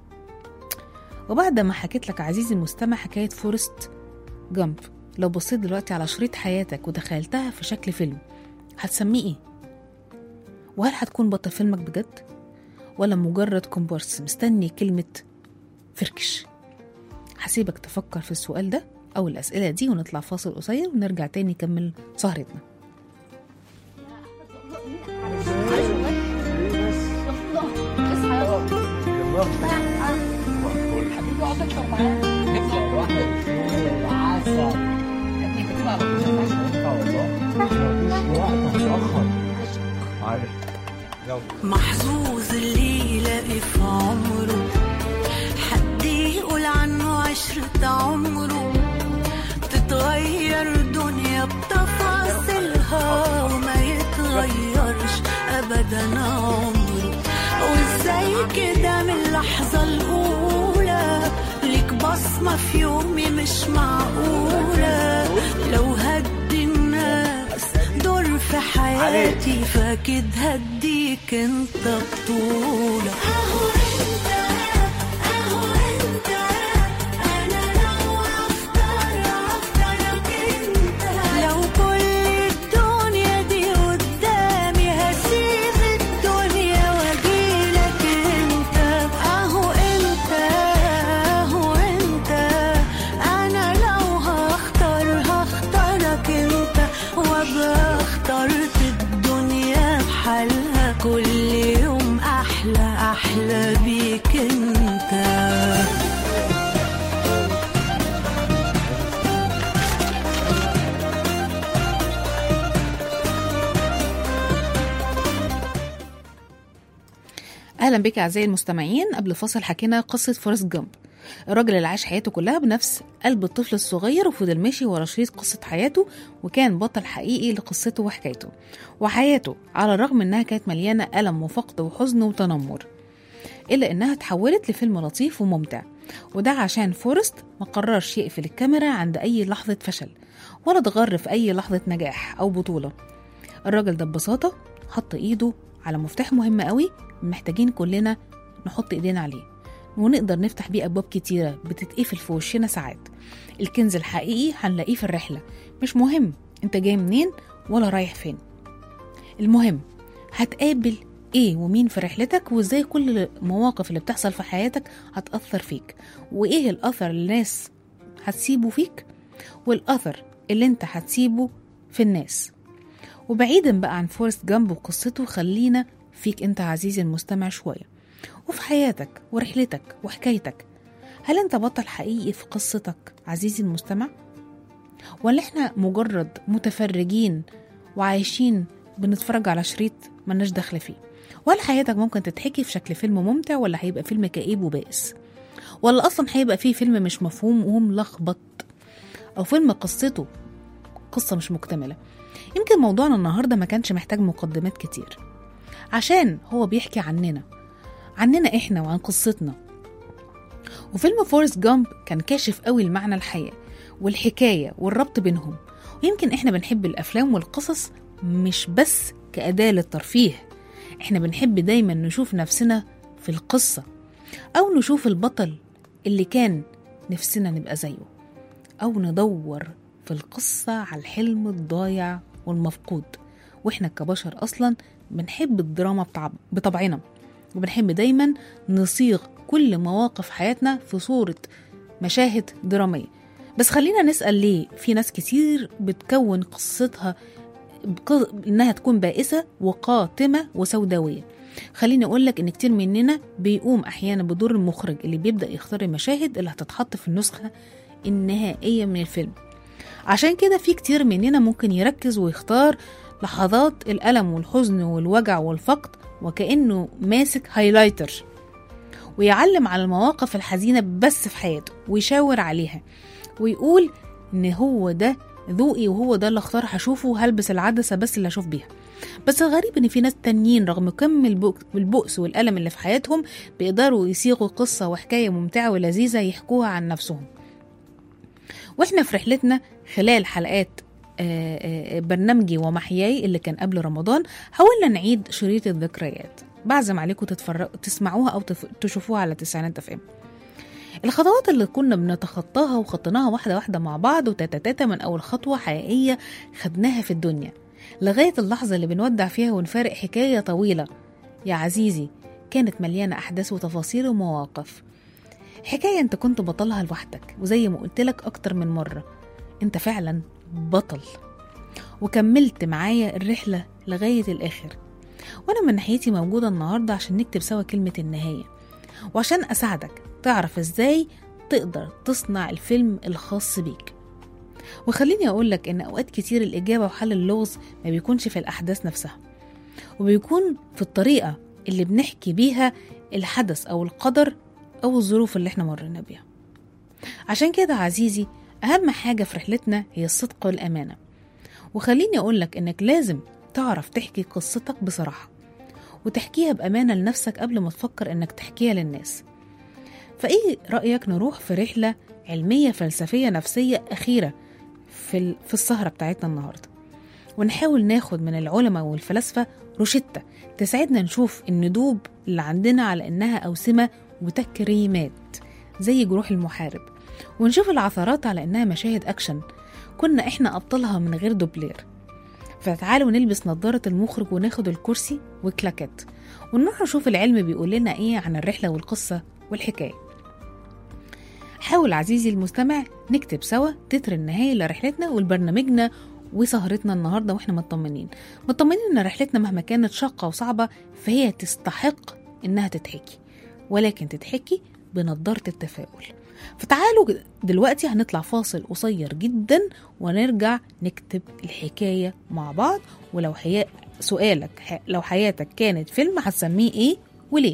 وبعد ما حكيت لك عزيزي المستمع حكاية فورست جامب، لو بصيت دلوقتي على شريط حياتك ودخلتها في شكل فيلم هتسميه ايه؟ وهل هتكون بطل فيلمك بجد؟ ولا مجرد كومبارس مستني كلمة فركش؟ هسيبك تفكر في السؤال ده أو الأسئلة دي ونطلع فاصل قصير ونرجع تاني نكمل سهرتنا. محظوظ اللي يلاقي في عمره حد يقول عنه عشرة عمره، تتغير دنيا بتفاصيلها وما يتغيرش أبدا عمره. وازاي كده من اللحظة الأولى ليك بصمة في يومي مش معقولة، لو هدي الناس دور في حياتي فاكيد هديك انت بطولة. اهو انت اهو انت انا لو اختار اختارك انت، لو كل الدنيا دي قدامي هسيب الدنيا واجيلك انت. اهو انت اهو انت انا لو هختار هختارك انت، وابقى اخترت الدنيا بحالها كل يوم احلى احلى بيك انت. أهلا بك أعزائي المستمعين. قبل فاصل حكينا قصة فورست جامب، الراجل اللي عاش حياته كلها بنفس قلب الطفل الصغير وفضل ماشي ورا شريط قصة حياته، وكان بطل حقيقي لقصته وحكايته. وحياته على الرغم انها كانت مليانة ألم وفقد وحزن وتنمر، إلا إنها تحولت لفيلم لطيف وممتع، وده عشان فورست ما قررش يقفل الكاميرا عند أي لحظة فشل ولا اتغر في أي لحظة نجاح أو بطولة. الراجل ده ببساطة حط إيده على مفتاح مهم قوي محتاجين كلنا نحط إيدينا عليه ونقدر نفتح بيه أبواب كتيرة بتتقفل في وشنا ساعات. الكنز الحقيقي هنلاقيه في الرحلة، مش مهم انت جاي منين ولا رايح فين، المهم هتقابل ايه ومين في رحلتك، وازاي كل المواقف اللي بتحصل في حياتك هتأثر فيك، وايه الأثر اللي الناس هتسيبه فيك والأثر اللي انت هتسيبه في الناس. وبعيدا بقى عن فورست جامب وقصته، خلينا فيك انت عزيزي المستمع شوية وفي حياتك ورحلتك وحكايتك. هل انت بطل حقيقي في قصتك عزيزي المستمع، ولا احنا مجرد متفرجين وعايشين بنتفرج على شريط ملناش دخل فيه؟ ولا حياتك ممكن تتحكي في شكل فيلم ممتع، ولا هيبقى فيلم كئيب وبائس، ولا اصلا هيبقى فيه فيلم مش مفهوم وملخبط، او فيلم قصته قصة مش مكتملة؟ يمكن موضوعنا النهاردة ما كانش محتاج مقدمات كتير، عشان هو بيحكي عننا عننا احنا وعن قصتنا. وفيلم فورست جامب كان كاشف قوي المعنى الحياة والحكاية والربط بينهم. ويمكن احنا بنحب الافلام والقصص مش بس كأداة للترفيه، احنا بنحب دايما نشوف نفسنا في القصة، او نشوف البطل اللي كان نفسنا نبقى زيه، او ندور في القصة على الحلم الضايع والمفقود. واحنا كبشر اصلا بنحب الدراما بطبعنا، وبنحب دايما نصيغ كل مواقف حياتنا في صورة مشاهد درامية. بس خلينا نسأل، ليه في ناس كتير بتكون قصتها إنها تكون بائسة وقاتمة وسوداوية؟ خليني أقولك إن كتير مننا بيقوم أحيانا بدور المخرج اللي بيبدأ يختار المشاهد اللي هتتحط في النسخة النهائية من الفيلم. عشان كده في كتير مننا ممكن يركز ويختار لحظات الألم والحزن والوجع والفقد وكأنه ماسك هايلايتر، ويعلم على المواقف الحزينة بس في حياته ويشاور عليها ويقول إن هو ده ذوقي وهو ده اللي اختار هشوفه، هلبس العدسة بس اللي هشوف بيها. بس الغريب إن في ناس تانيين رغم كم البؤس والألم اللي في حياتهم بيقدروا يصيغوا قصة وحكاية ممتعة ولذيذة يحكوها عن نفسهم. وإحنا في رحلتنا خلال حلقات برنامجي ومحياي اللي كان قبل رمضان حاولنا نعيد شريط الذكريات. بعزم عليكم تتفرقوا تسمعوها أو تشوفوها على تسعينات اف ام. الخطوات اللي كنا بنتخطاها وخطيناها واحدة واحدة مع بعض وتتتاتا من أول خطوة حقيقية خدناها في الدنيا لغاية اللحظة اللي بنودع فيها ونفارق حكاية طويلة. يا عزيزي كانت مليانة أحداث وتفاصيل ومواقف. حكاية أنت كنت بطلها لوحدك، وزي ما قلتلك أكتر من مرة أنت فعلا بطل، وكملت معايا الرحلة لغاية الآخر. وأنا من ناحيتي موجودة النهاردة عشان نكتب سوا كلمة النهاية، وعشان أساعدك تعرف إزاي تقدر تصنع الفيلم الخاص بيك. وخليني أقولك إن أوقات كتير الإجابة وحل اللغز ما بيكونش في الأحداث نفسها، وبيكون في الطريقة اللي بنحكي بيها الحدث أو القدر أو الظروف اللي احنا مرينا بيها. عشان كده عزيزي، أهم حاجة في رحلتنا هي الصدق والأمانة. وخليني أقولك إنك لازم تعرف تحكي قصتك بصراحة، وتحكيها بأمانة لنفسك قبل ما تفكر إنك تحكيها للناس. فإيه رأيك نروح في رحلة علمية فلسفية نفسية أخيرة في في السهرة بتاعتنا النهاردة، ونحاول ناخد من العلماء والفلاسفة روشتة تساعدنا نشوف الندوب اللي عندنا على إنها أوسمة وتكريمات زي جروح المحارب، ونشوف العثرات على إنها مشاهد أكشن كنا إحنا أبطالها من غير دوبلير. فتعالوا نلبس نظارة المخرج وناخد الكرسي وكلاكات، ونروح نشوف العلم بيقول لنا إيه عن الرحلة والقصة والحكاية. حاول عزيزي المستمع نكتب سوا تتر النهاية لرحلتنا والبرنامجنا وسهرتنا النهاردة، وإحنا مطمنين مطمنين إن رحلتنا مهما كانت شاقة وصعبة فهي تستحق إنها تتحكي، ولكن تتحكي بنظارة التفاؤل. فتعالوا دلوقتي هنطلع فاصل قصير جدا ونرجع نكتب الحكاية مع بعض. ولو حياة سؤالك لو حياتك كانت فيلم هتسميه إيه وليه؟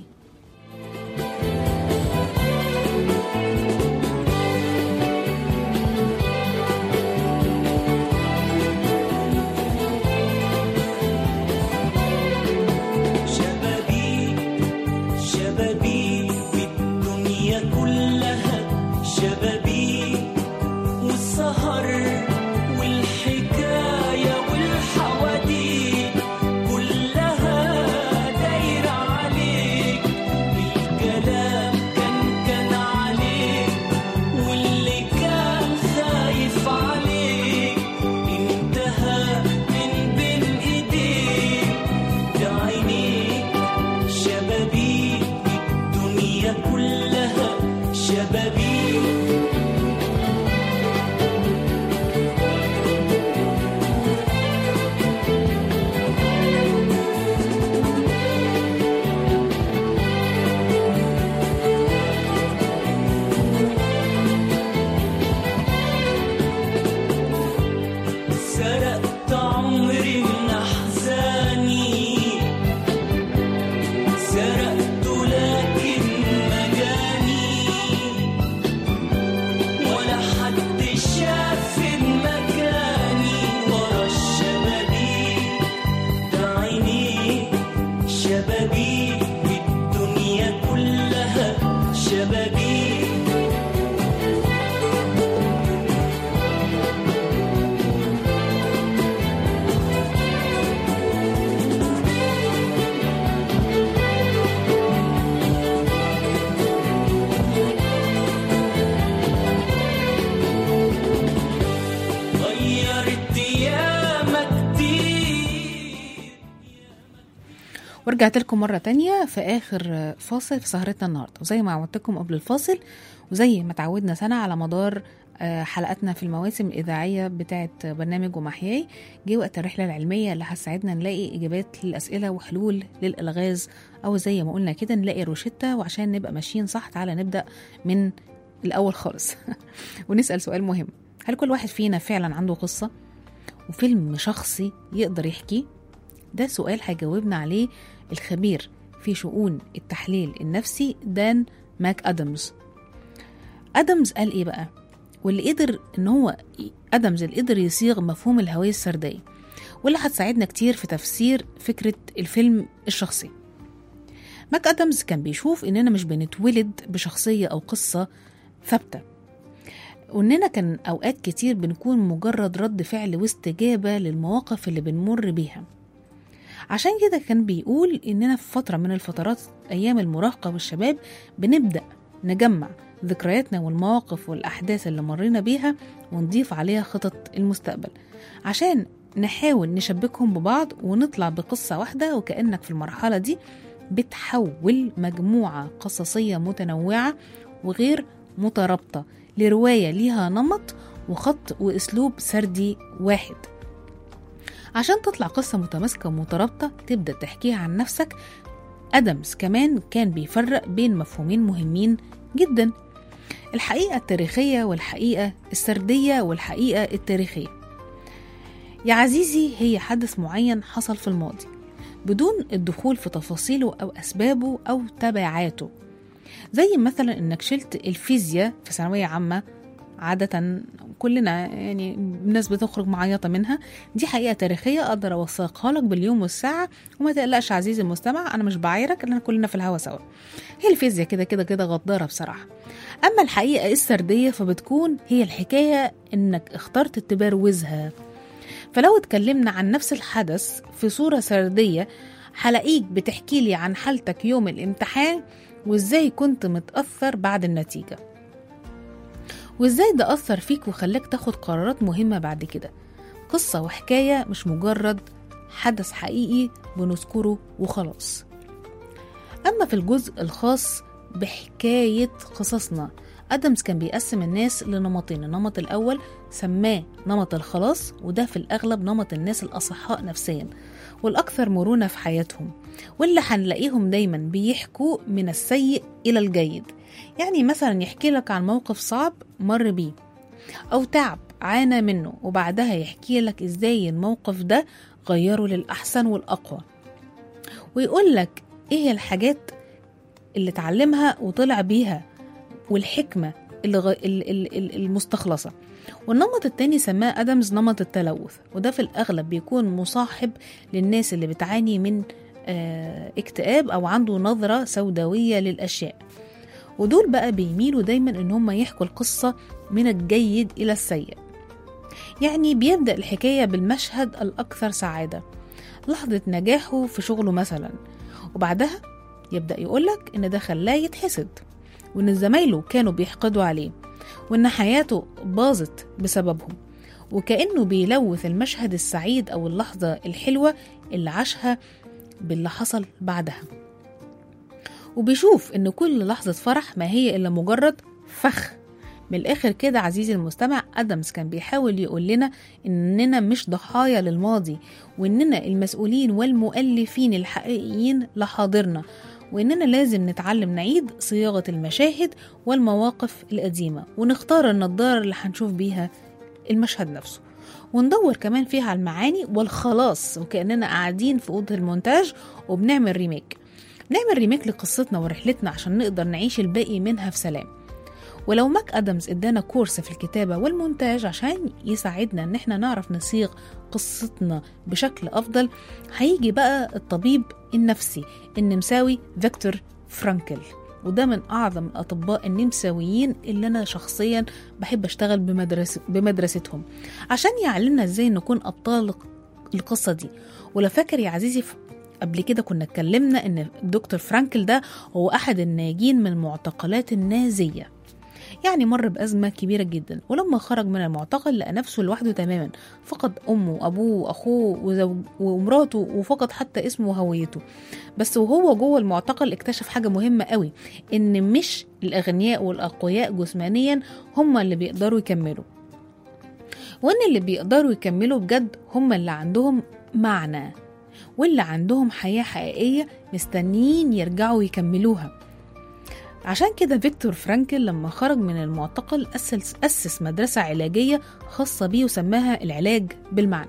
ورجعت لكم مرة تانية في آخر فاصل في سهرتنا النهاردة. وزي ما عودتكم قبل الفاصل وزي ما تعودنا سنة على مدار حلقاتنا في المواسم الإذاعية بتاعة برنامج ومحياي، جه وقت الرحلة العلمية اللي هتساعدنا نلاقي إجابات للأسئلة وحلول للألغاز، أو زي ما قلنا كده نلاقي روشتة. وعشان نبقى ماشيين صح تعالى نبدأ من الأول خالص ونسأل سؤال مهم: هل كل واحد فينا فعلا عنده قصة وفيلم شخصي يقدر يحكي؟ ده سؤال هيجاوبنا عليه الخبير في شؤون التحليل النفسي دان ماك أدمز. أدمز قال إيه بقى؟ واللي قدر إن هو أدمز اللي قدر يصيغ مفهوم الهوية السردية، واللي هتساعدنا كتير في تفسير فكرة الفيلم الشخصي. ماك أدمز كان بيشوف إننا مش بنتولد بشخصية أو قصة ثابتة، وإننا كان أوقات كتير بنكون مجرد رد فعل واستجابة للمواقف اللي بنمر بيها. عشان كده كان بيقول إننا في فترة من الفترات أيام المراهقة والشباب بنبدأ نجمع ذكرياتنا والمواقف والأحداث اللي مرينا بيها ونضيف عليها خطط المستقبل عشان نحاول نشبكهم ببعض ونطلع بقصة واحدة، وكأنك في المرحلة دي بتحول مجموعة قصصية متنوعة وغير مترابطة لرواية ليها نمط وخط وأسلوب سردي واحد. عشان تطلع قصة متماسكة ومترابطة تبدأ تحكيها عن نفسك. أدمز كمان كان بيفرق بين مفهومين مهمين جدا: الحقيقة التاريخية والحقيقة السردية. والحقيقة التاريخية يا عزيزي هي حدث معين حصل في الماضي بدون الدخول في تفاصيله أو أسبابه أو تبعاته، زي مثلا إنك شلت الفيزياء في ثانوية عامة. عادة كلنا يعني الناس بتخرج معيطة منها. دي حقيقة تاريخية أقدر أوثقها لك باليوم والساعة، وما تقلقش عزيزي المستمع، أنا مش بعايرك، لأن كلنا في الهوا سوا. هي الفيزياء كده كده كده غدارة بصراحة. أما الحقيقة السردية فبتكون هي الحكاية إنك اخترت تبروزها. فلو اتكلمنا عن نفس الحدث في صورة سردية هلاقيك بتحكي لي عن حالتك يوم الامتحان وإزاي كنت متأثر بعد النتيجة، وإزاي ده أثر فيك وخلاك تاخد قرارات مهمة بعد كده. قصة وحكاية مش مجرد حدث حقيقي بنذكره وخلاص. أما في الجزء الخاص بحكاية قصصنا، أدمز كان بيقسم الناس لنمطين. النمط الأول سماه نمط الخلاص، وده في الأغلب نمط الناس الأصحاء نفسيا والأكثر مرونة في حياتهم، واللي هنلاقيهم دايما بيحكوا من السيء إلى الجيد. يعني مثلا يحكي لك عن موقف صعب مر بيه أو تعب عانى منه، وبعدها يحكي لك إزاي الموقف ده غيره للأحسن والأقوى، ويقول لك إيه الحاجات اللي تعلمها وطلع بيها والحكمة المستخلصة. والنمط التاني سماه أدمز نمط التلوث، وده في الأغلب بيكون مصاحب للناس اللي بتعاني من اه اكتئاب أو عنده نظرة سوداوية للأشياء. ودول بقى بيميلوا دايما إن هم يحكوا القصة من الجيد إلى السيء. يعني بيبدأ الحكاية بالمشهد الأكثر سعادة، لحظة نجاحه في شغله مثلا، وبعدها يبدأ يقولك إن ده خلاه يتحسد، وإن زمايله كانوا بيحقدوا عليه، وإن حياته باظت بسببهم، وكأنه بيلوث المشهد السعيد أو اللحظة الحلوة اللي عاشها باللي حصل بعدها. وبيشوف إن كل لحظة فرح ما هي إلا مجرد فخ. من الآخر كده عزيزي المستمع، أدمز كان بيحاول يقول لنا إننا مش ضحايا للماضي، وإننا المسؤولين والمؤلفين الحقيقيين لحاضرنا، وإننا لازم نتعلم نعيد صياغة المشاهد والمواقف القديمة، ونختار النظارة اللي هنشوف بيها المشهد نفسه، وندور كمان فيها على المعاني والخلاص، وكأننا قاعدين في أوضة المونتاج وبنعمل ريميك نعمل ريميك لقصتنا ورحلتنا عشان نقدر نعيش الباقي منها في سلام. ولو ماك أدمز ادانا كورس في الكتابة والمونتاج عشان يساعدنا ان احنا نعرف نصيغ قصتنا بشكل أفضل، هيجي بقى الطبيب النفسي النمساوي فيكتور فرانكل، وده من أعظم الأطباء النمساويين اللي أنا شخصيا بحب أشتغل بمدرسة بمدرستهم عشان يعلمنا ازاي نكون أبطال القصة دي. ولا فاكر يا عزيزي قبل كده كنا اتكلمنا ان دكتور فرانكل ده هو أحد الناجين من المعتقلات النازية، يعني مر بأزمة كبيرة جدا، ولما خرج من المعتقل لقى نفسه لوحده تماما، فقد أمه وأبوه وأخوه وزوج ومراته، وفقد حتى اسمه وهويته. بس وهو جوه المعتقل اكتشف حاجة مهمة قوي، إن مش الأغنياء والأقوياء جسمانيا هم اللي بيقدروا يكملوا، وإن اللي بيقدروا يكملوا بجد هم اللي عندهم معنى، واللي عندهم حياة حقيقية مستنيين يرجعوا يكملوها. عشان كده فيكتور فرانكل لما خرج من المعتقل أسس, أسس مدرسة علاجية خاصة بيه وسماها العلاج بالمعنى.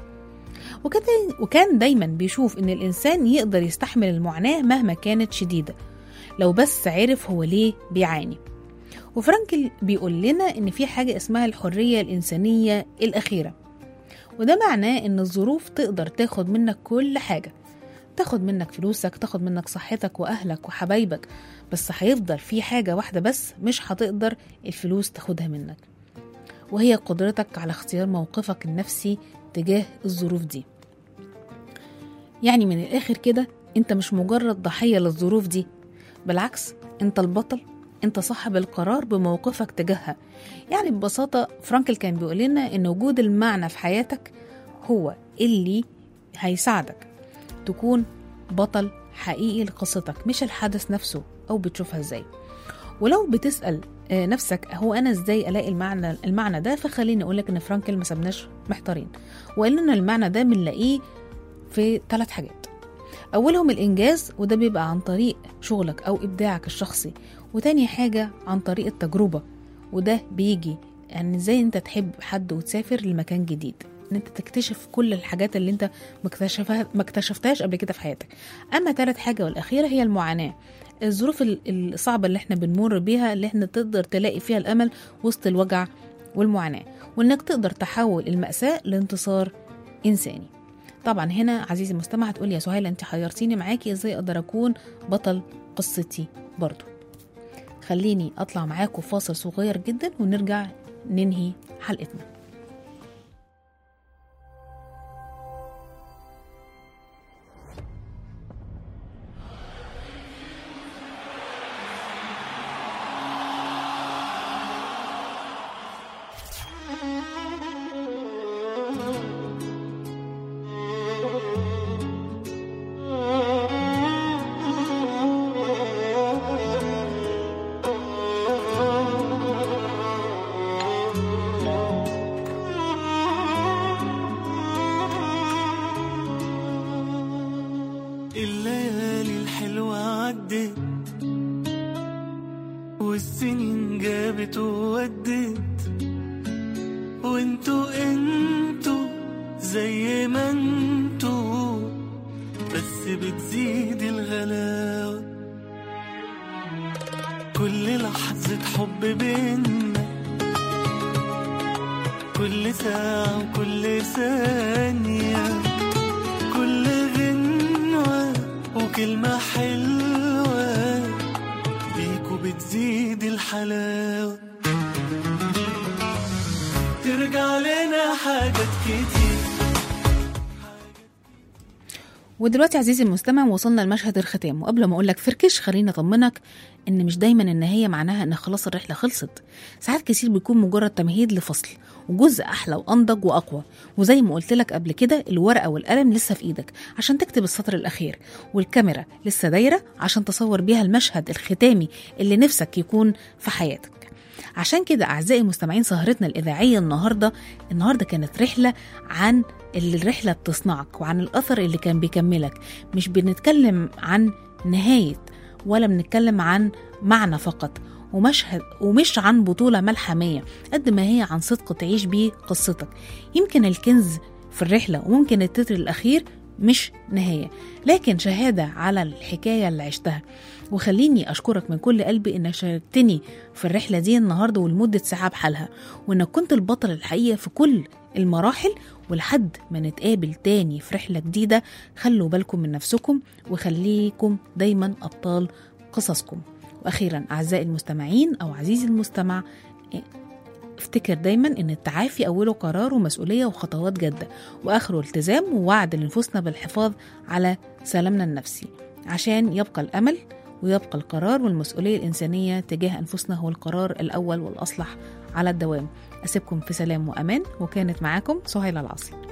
وكان دايما بيشوف إن الإنسان يقدر يستحمل المعاناة مهما كانت شديدة لو بس عرف هو ليه بيعاني. وفرانكل بيقول لنا إن في حاجة اسمها الحرية الإنسانية الأخيرة، وده معناه إن الظروف تقدر تاخد منك كل حاجة، تاخد منك فلوسك، تاخد منك صحتك وأهلك وحبايبك، بس هيفضل في حاجة واحدة بس مش هتقدر الفلوس تاخدها منك، وهي قدرتك على اختيار موقفك النفسي تجاه الظروف دي. يعني من الآخر كده انت مش مجرد ضحية للظروف دي، بالعكس انت البطل، انت صاحب القرار بموقفك تجاهها. يعني ببساطة فرانكل كان بيقول لنا ان وجود المعنى في حياتك هو اللي هيساعدك تكون بطل حقيقي لقصتك مش الحدث نفسه أو بتشوفها ازاي. ولو بتسأل نفسك هو أنا ازاي ألاقي المعنى, المعنى ده، فخليني أقولك إن فرانكل ما سبناش محتارين وقال لنا المعنى ده بنلاقيه في ثلاث حاجات. أولهم الإنجاز، وده بيبقى عن طريق شغلك أو إبداعك الشخصي. وتاني حاجة عن طريق التجربة، وده بيجي يعني ازاي انت تحب حد وتسافر لمكان جديد، ان انت تكتشف كل الحاجات اللي انت مكتشفها ما اكتشفتهاش قبل كده في حياتك. اما ثالث حاجة والأخيرة هي المعاناة، الظروف الصعبة اللي احنا بنمر بيها، اللي احنا تقدر تلاقي فيها الأمل وسط الوجع والمعاناة، وانك تقدر تحول المأساة لانتصار إنساني. طبعا هنا عزيزي المستمع هتقول يا سهيلة انت حيرتيني معاكي، ازاي اقدر اكون بطل قصتي برضو؟ خليني اطلع معاكم فاصل صغير جدا ونرجع ننهي حلقتنا. الليالي الحلوة عدت والسنين جابت وودت، وانتوا انتوا زي ما انتوا بس بتزيد الغلاوة. كل لحظة حب بينا، كل ساعة وكل ثانية، كل غنوة وكلمة حلوة بيكوا بتزيد الحلاوة. ترجع لنا حاجات كتير. ودلوقتي عزيزي المستمع وصلنا لمشهد الختام، وقبل ما اقول لك فركش خليني اطمنك ان مش دايما النهايه معناها ان خلاص الرحله خلصت. ساعات كتير بيكون مجرد تمهيد لفصل وجزء احلى وانضج واقوى. وزي ما قلت لك قبل كده، الورقه والقلم لسه في ايدك عشان تكتب السطر الاخير، والكاميرا لسه دايره عشان تصور بيها المشهد الختامي اللي نفسك يكون في حياتك. عشان كده أعزائي المستمعين، سهرتنا الإذاعية النهاردة النهاردة كانت رحلة عن اللي الرحلة بتصنعك وعن الأثر اللي كان بيكملك. مش بنتكلم عن نهاية ولا بنتكلم عن معنى فقط ومشهد، ومش عن بطولة ملحمية قد ما هي عن صدق تعيش بيه قصتك. يمكن الكنز في الرحلة وممكن التتر الأخير مش نهاية، لكن شهادة على الحكاية اللي عشتها. وخليني أشكرك من كل قلبي إنك شاركتني في الرحلة دي النهاردة ولمدة ساعة بحالها، وإنك كنت البطل الحقيقة في كل المراحل. ولحد ما نتقابل تاني في رحلة جديدة، خلوا بالكم من نفسكم وخليكم دايما أبطال قصصكم. وأخيرا أعزائي المستمعين أو عزيزي المستمع، افتكر دايما ان التعافي اوله قرار ومسؤولية وخطوات جادة، واخره التزام ووعد لنفوسنا بالحفاظ على سلامنا النفسي، عشان يبقى الامل ويبقى القرار والمسؤولية الانسانية تجاه انفسنا هو القرار الاول والاصلح على الدوام. اسيبكم في سلام وامان، وكانت معاكم سهيلة العاصي.